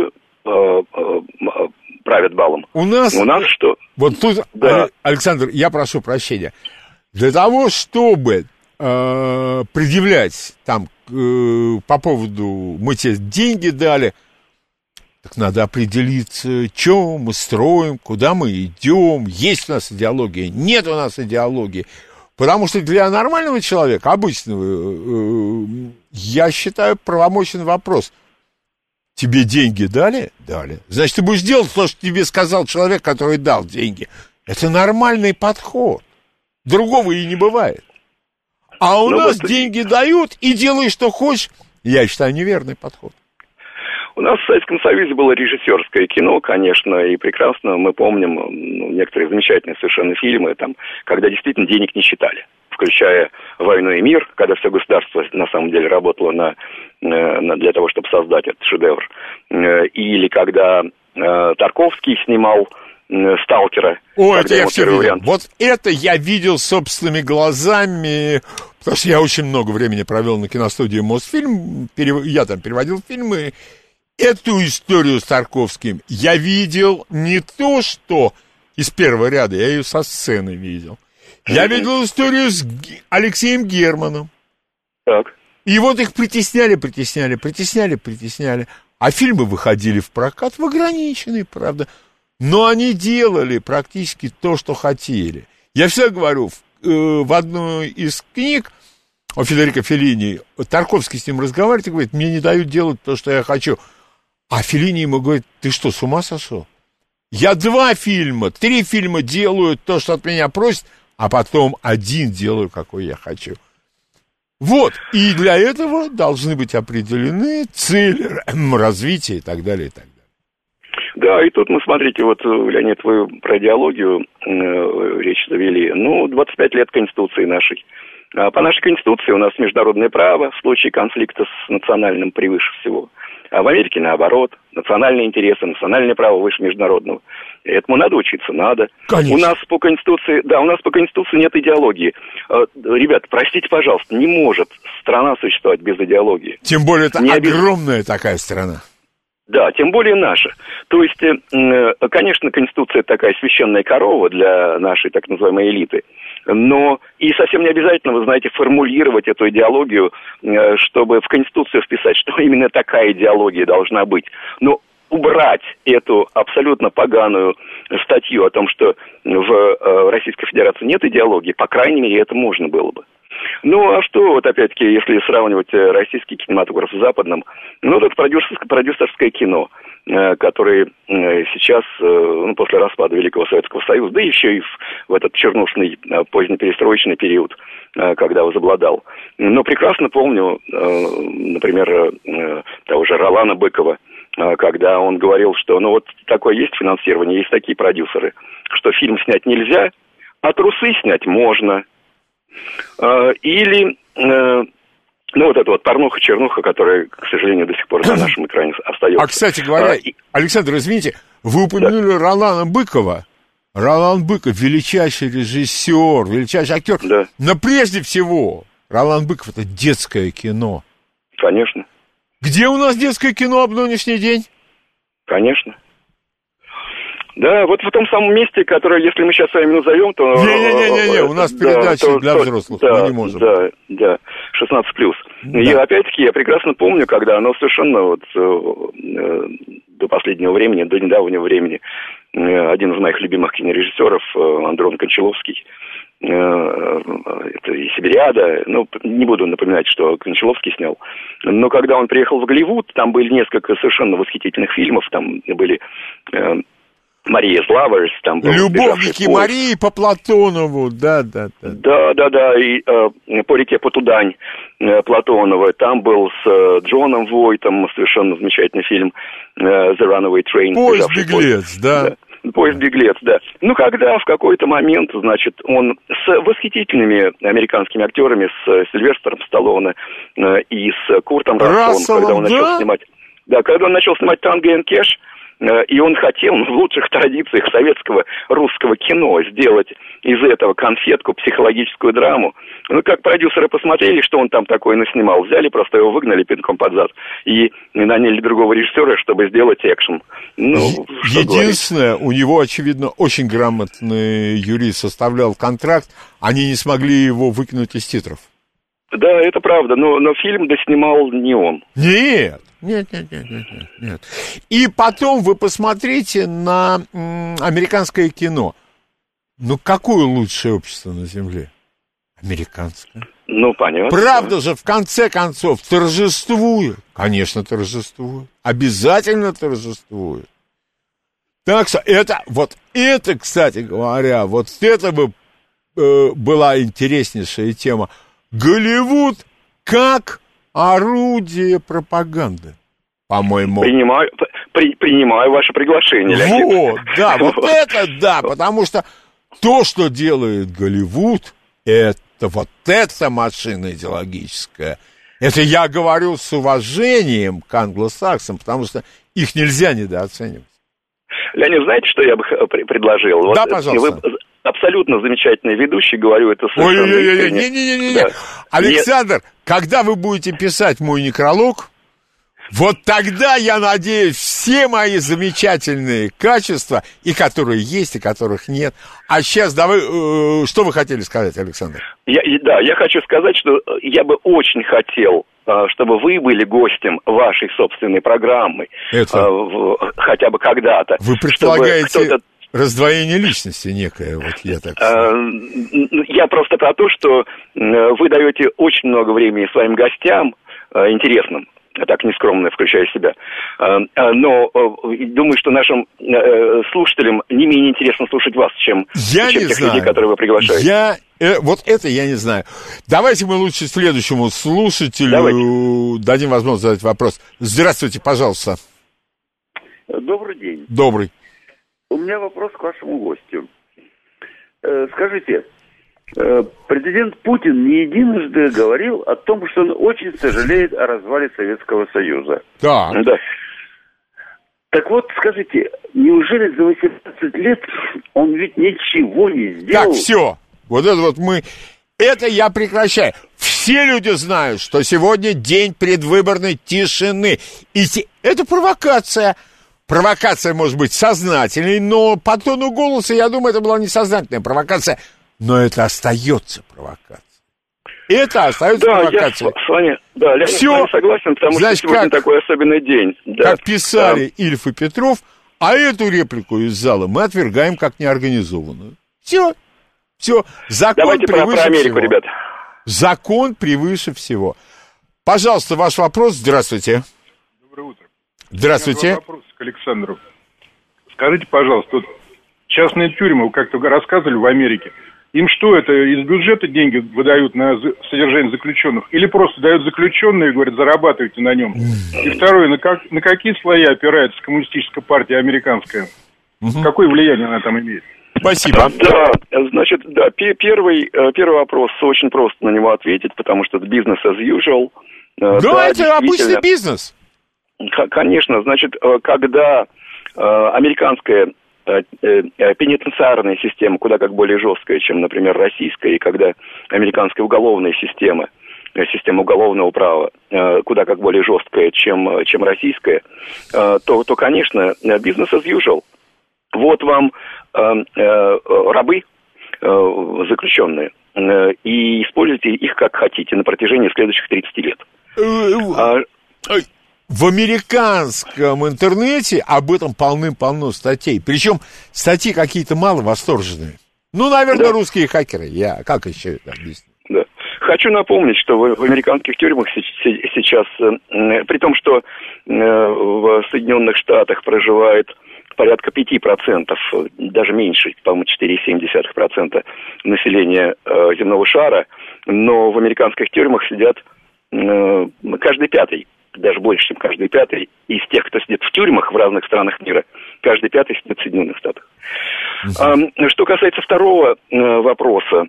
правят балом. У нас что? Вот тут, да. Александр, я прошу прощения. Для того, чтобы предъявлять там по поводу мы тебе деньги дали, так надо определиться, что мы строим, куда мы идем, есть у нас идеология, нет у нас идеологии. Потому что для нормального человека, обычного, я считаю, правомочен вопрос. Тебе деньги дали? Дали. Значит, ты будешь делать то, что тебе сказал человек, который дал деньги. Это нормальный подход. Другого и не бывает. А у нас деньги дают, и делай, что хочешь. Я считаю, неверный подход. У нас в Советском Союзе было режиссерское кино, конечно, и прекрасно мы помним некоторые замечательные совершенно фильмы, там, когда действительно денег не считали, включая «Войну и мир», когда все государство на самом деле работало для того, чтобы создать этот шедевр. Или когда Тарковский снимал «Сталкера». Ой, это я все видел. Вот это я видел собственными глазами, потому что я очень много времени провел на киностудии «Мосфильм», я там переводил фильмы. Эту историю с Тарковским я видел не то, что из первого ряда, я ее со сцены видел. Я видел историю с Алексеем Германом. Так. И вот их притесняли. А фильмы выходили в прокат в ограниченный, правда. Но они делали практически то, что хотели. Я всегда говорю, в одной из книг о Федерико Феллини, Тарковский с ним разговаривает и говорит, мне не дают делать то, что я хочу. А Феллини ему говорит, ты что, с ума сошел? Я 3 фильма делаю то, что от меня просят, а потом 1 делаю, какой я хочу. Вот, и для этого должны быть определены цели развития и так далее, и так далее. Да, и тут мы, смотрите, вот, Леонид, вы про идеологию речь завели. 25 лет Конституции нашей. По нашей Конституции у нас международное право в случае конфликта с национальным превыше всего. А в Америке наоборот. Национальные интересы, национальное право выше международного. Этому надо учиться, надо. Конечно. У нас по Конституции нет идеологии. Ребят, простите, пожалуйста, не может страна существовать без идеологии. Тем более это огромная такая страна. Да, тем более наша. То есть, конечно, Конституция такая священная корова для нашей так называемой элиты, но и совсем не обязательно, вы знаете, формулировать эту идеологию, чтобы в Конституцию вписать, что именно такая идеология должна быть. Но убрать эту абсолютно поганую статью о том, что в Российской Федерации нет идеологии, по крайней мере, это можно было бы. Ну, а что, вот опять-таки, если сравнивать российский кинематограф с западным, это продюсерское кино. которые сейчас, после распада Великого Советского Союза, да еще и в этот чернушный позднеперестроечный период, когда возобладал. Но прекрасно помню, например, того же Ролана Быкова, когда он говорил, что такое есть финансирование, есть такие продюсеры, что фильм снять нельзя, а трусы снять можно. Или эта порнуха-чернуха, которая, к сожалению, до сих пор на нашем экране остается. А, кстати говоря, Александр, извините, вы упомянули Ролана Быкова. Ролан Быков — величайший режиссер, величайший актер. Да. Но прежде всего, Ролан Быков — это детское кино. Конечно. Где у нас детское кино об нынешний день? Конечно. Да, вот в том самом месте, которое, если мы сейчас с вами назовем, то... Не-не-не, у нас передача для взрослых, мы не можем. Да, 16+. Да. И опять-таки я прекрасно помню, когда оно совершенно до последнего времени, до недавнего времени, один из моих любимых кинорежиссеров, Андрон Кончаловский, это и «Сибириада», не буду напоминать, что Кончаловский снял, но когда он приехал в Голливуд, там были несколько совершенно восхитительных фильмов, там были «Мария Славерс», там был «Любовники Марии» по Платонову, да. Да, и «По реке Потудань» Платонова, там был с Джоном Войтом совершенно замечательный фильм «The Runaway Train». «Поезд-беглец», да. «Поезд-беглец», да. Когда в какой-то момент, он с восхитительными американскими актерами, с Сильвестром Сталлоне и с Куртом Расселом, когда он начал снимать... Да, когда он начал снимать «Танго энд Кэш», и он хотел в лучших традициях советского русского кино сделать из этого конфетку, психологическую драму. Как продюсеры посмотрели, что он там такое наснимал, взяли, просто его выгнали пинком под зад и наняли другого режиссера, чтобы сделать экшен. Единственное, у него, очевидно, очень грамотный юрист составлял контракт, они не смогли его выкинуть из титров. Да, это правда, но фильм доснимал не он. Нет. И потом вы посмотрите на американское кино. Какое лучшее общество на Земле? Американское. Понятно. Правда же, в конце концов, торжествует. Конечно, торжествует. Обязательно торжествует. Так что это, кстати говоря, это бы была интереснейшая тема. Голливуд как орудие пропаганды, по-моему. Принимаю ваше приглашение, Леонид. Потому что то, что делает Голливуд, это эта машина идеологическая. Это я говорю с уважением к англосаксам, потому что их нельзя недооценивать. Леонид, знаете, что я бы предложил? Да, пожалуйста. Вы абсолютно замечательный ведущий, говорю это совершенно искренне. Не. Александр, когда вы будете писать мой некролог, тогда, я надеюсь, все мои замечательные качества, и которые есть, и которых нет. А сейчас, что вы хотели сказать, Александр? Я хочу сказать, что я бы очень хотел, чтобы вы были гостем вашей собственной программы, хотя бы когда-то. Вы предполагаете раздвоение личности некое, я так Я просто про то, что вы даете очень много времени своим гостям, интересным, так нескромно включая себя. Но думаю, что нашим слушателям не менее интересно слушать вас, чем тех людей, которые вы приглашаете. Это я не знаю. Давайте мы лучше следующему слушателю дадим возможность задать вопрос. Здравствуйте, пожалуйста. Добрый день. Добрый. У меня вопрос к вашему гостю. Скажите, президент Путин не единожды говорил о том, что он очень сожалеет о развале Советского Союза. Да. Так вот, скажите, неужели за 18 лет он ведь ничего не сделал? Так, все. Это я прекращаю. Все люди знают, что сегодня день предвыборной тишины. Это провокация. Провокация может быть сознательной, но по тону голоса, я думаю, это была несознательная провокация. Но это остается провокацией. Провокацией. Я с вами, согласен, потому что сегодня такой особенный день. Как писали Ильф и Петров, а эту реплику из зала мы отвергаем как неорганизованную. Все. Закон Давайте превыше про Америку, всего. Ребят. Закон превыше всего. Пожалуйста, ваш вопрос. Здравствуйте. Доброе утро. Здравствуйте. Вопрос к Александру. Скажите, пожалуйста, вот частные тюрьмы, как вы рассказывали в Америке, им что, это из бюджета деньги выдают на содержание заключенных? Или просто дают заключенные и говорят, зарабатывайте на нем? И второе, на какие слои опирается коммунистическая партия американская? Какое влияние она там имеет? Спасибо. Да, значит, да, первый вопрос, очень просто на него ответить, потому что это бизнес as usual. Да, это обычный бизнес. Конечно, значит, когда американская пенитенциарная система куда как более жесткая, чем, например, российская, и когда американская уголовная система уголовного права куда как более жесткая, чем российская, то, конечно, бизнес as usual. Вот вам рабы заключенные, и используйте их как хотите на протяжении следующих 30 лет. В американском интернете об этом полным-полно статей. Причем статьи какие-то мало восторженные. Ну, наверное, русские хакеры. Я как еще это объясню? Да. Хочу напомнить, что в американских тюрьмах сейчас, при том, что в Соединенных Штатах проживает порядка 5%, даже меньше, по-моему, 4,7% населения земного шара, но в американских тюрьмах сидят каждый пятый, даже больше, чем каждый пятый, из тех, кто сидит в тюрьмах в разных странах мира, каждый пятый сидит в Соединенных Штатах. Что касается второго вопроса,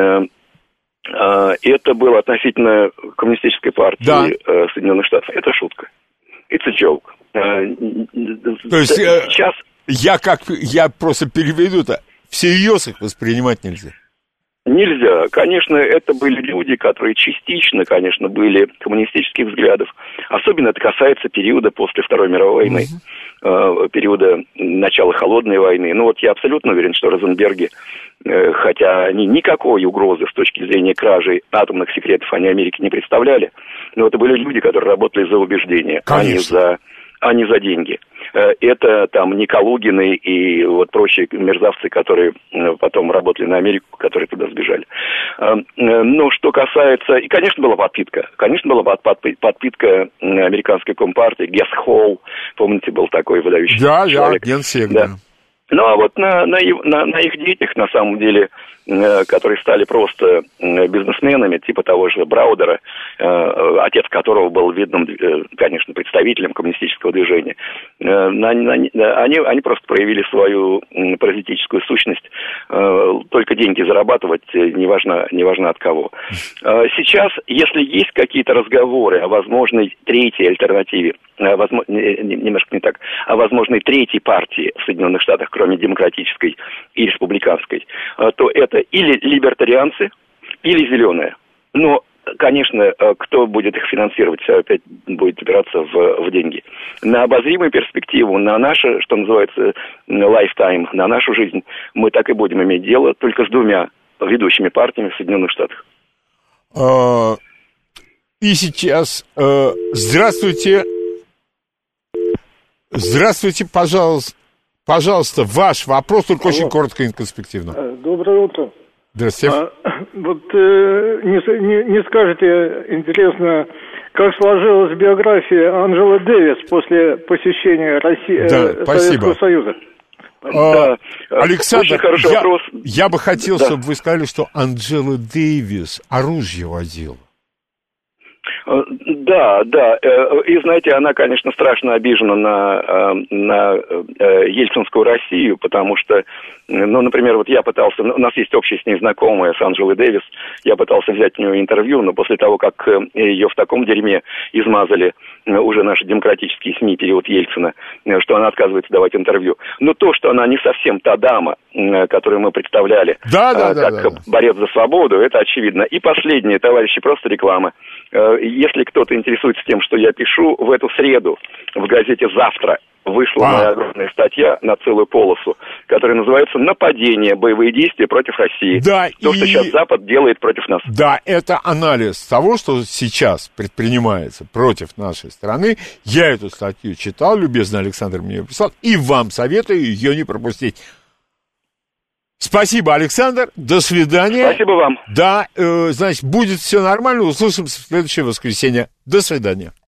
это было относительно коммунистической партии Соединенных Штатов. Это шутка. It's a joke. То есть сейчас... я просто переведу это, всерьез их воспринимать нельзя. Нельзя. Конечно, это были люди, которые частично, конечно, были коммунистических взглядов. Особенно это касается периода после Второй мировой войны, периода начала Холодной войны. Ну вот я абсолютно уверен, что Розенберги, хотя они никакой угрозы с точки зрения кражи атомных секретов они Америке не представляли, но это были люди, которые работали за убеждения, а не за деньги. Это там не Калугины и вот прочие мерзавцы, которые потом работали на Америку, которые туда сбежали. Но что касается... И, конечно, была подпитка. Конечно, была подпитка американской компартии. Гесс Холл, помните, был такой выдающийся человек. Генсек, да. Ну, а вот на их детях, на самом деле, которые стали просто бизнесменами, типа того же Браудера, отец которого был видным, конечно, представителем коммунистического движения, они просто проявили свою паразитическую сущность, только деньги зарабатывать, неважно от кого. Сейчас, если есть какие-то разговоры о возможной третьей альтернативе, немножко не так, о возможной третьей партии в Соединенных Штатах, кроме демократической и республиканской, то это или либертарианцы, или зеленые. Но, конечно, кто будет их финансировать, все опять будет опираться в деньги. На обозримую перспективу, на наше, что называется, lifetime, на нашу жизнь, мы так и будем иметь дело только с двумя ведущими партиями в Соединенных Штатах. И сейчас... Здравствуйте. Здравствуйте, пожалуйста, ваш вопрос, только очень коротко и инконспективно. Доброе утро. Здравствуйте. Вот не скажете, интересно, как сложилась биография Анджелы Дэвис после посещения Советского Союза? Александр, я бы хотел, чтобы вы сказали, что Анджела Дэвис оружие водила. Да, и знаете, она, конечно, страшно обижена на ельцинскую Россию, потому что, ну, например, вот я пытался, у нас есть общая с ней знакомая, с Анджелой Дэвис, я пытался взять у нее интервью, но после того, как ее в таком дерьме измазали уже наши демократические СМИ, период Ельцина, что она отказывается давать интервью. Но то, что она не совсем та дама, которую мы представляли, как борец за свободу, это очевидно. И последнее, товарищи, просто реклама. Если кто-то интересуется тем, что я пишу, в эту среду в газете «Завтра» вышла моя огромная статья на целую полосу, которая называется «Нападение, боевые действия против России». Да, то, что сейчас Запад делает против нас. Да, это анализ того, что сейчас предпринимается против нашей страны. Я эту статью читал, любезно Александр мне ее прислал, и вам советую ее не пропустить. Спасибо, Александр. До свидания. Спасибо вам. Да, значит, будет все нормально. Услышимся в следующее воскресенье. До свидания.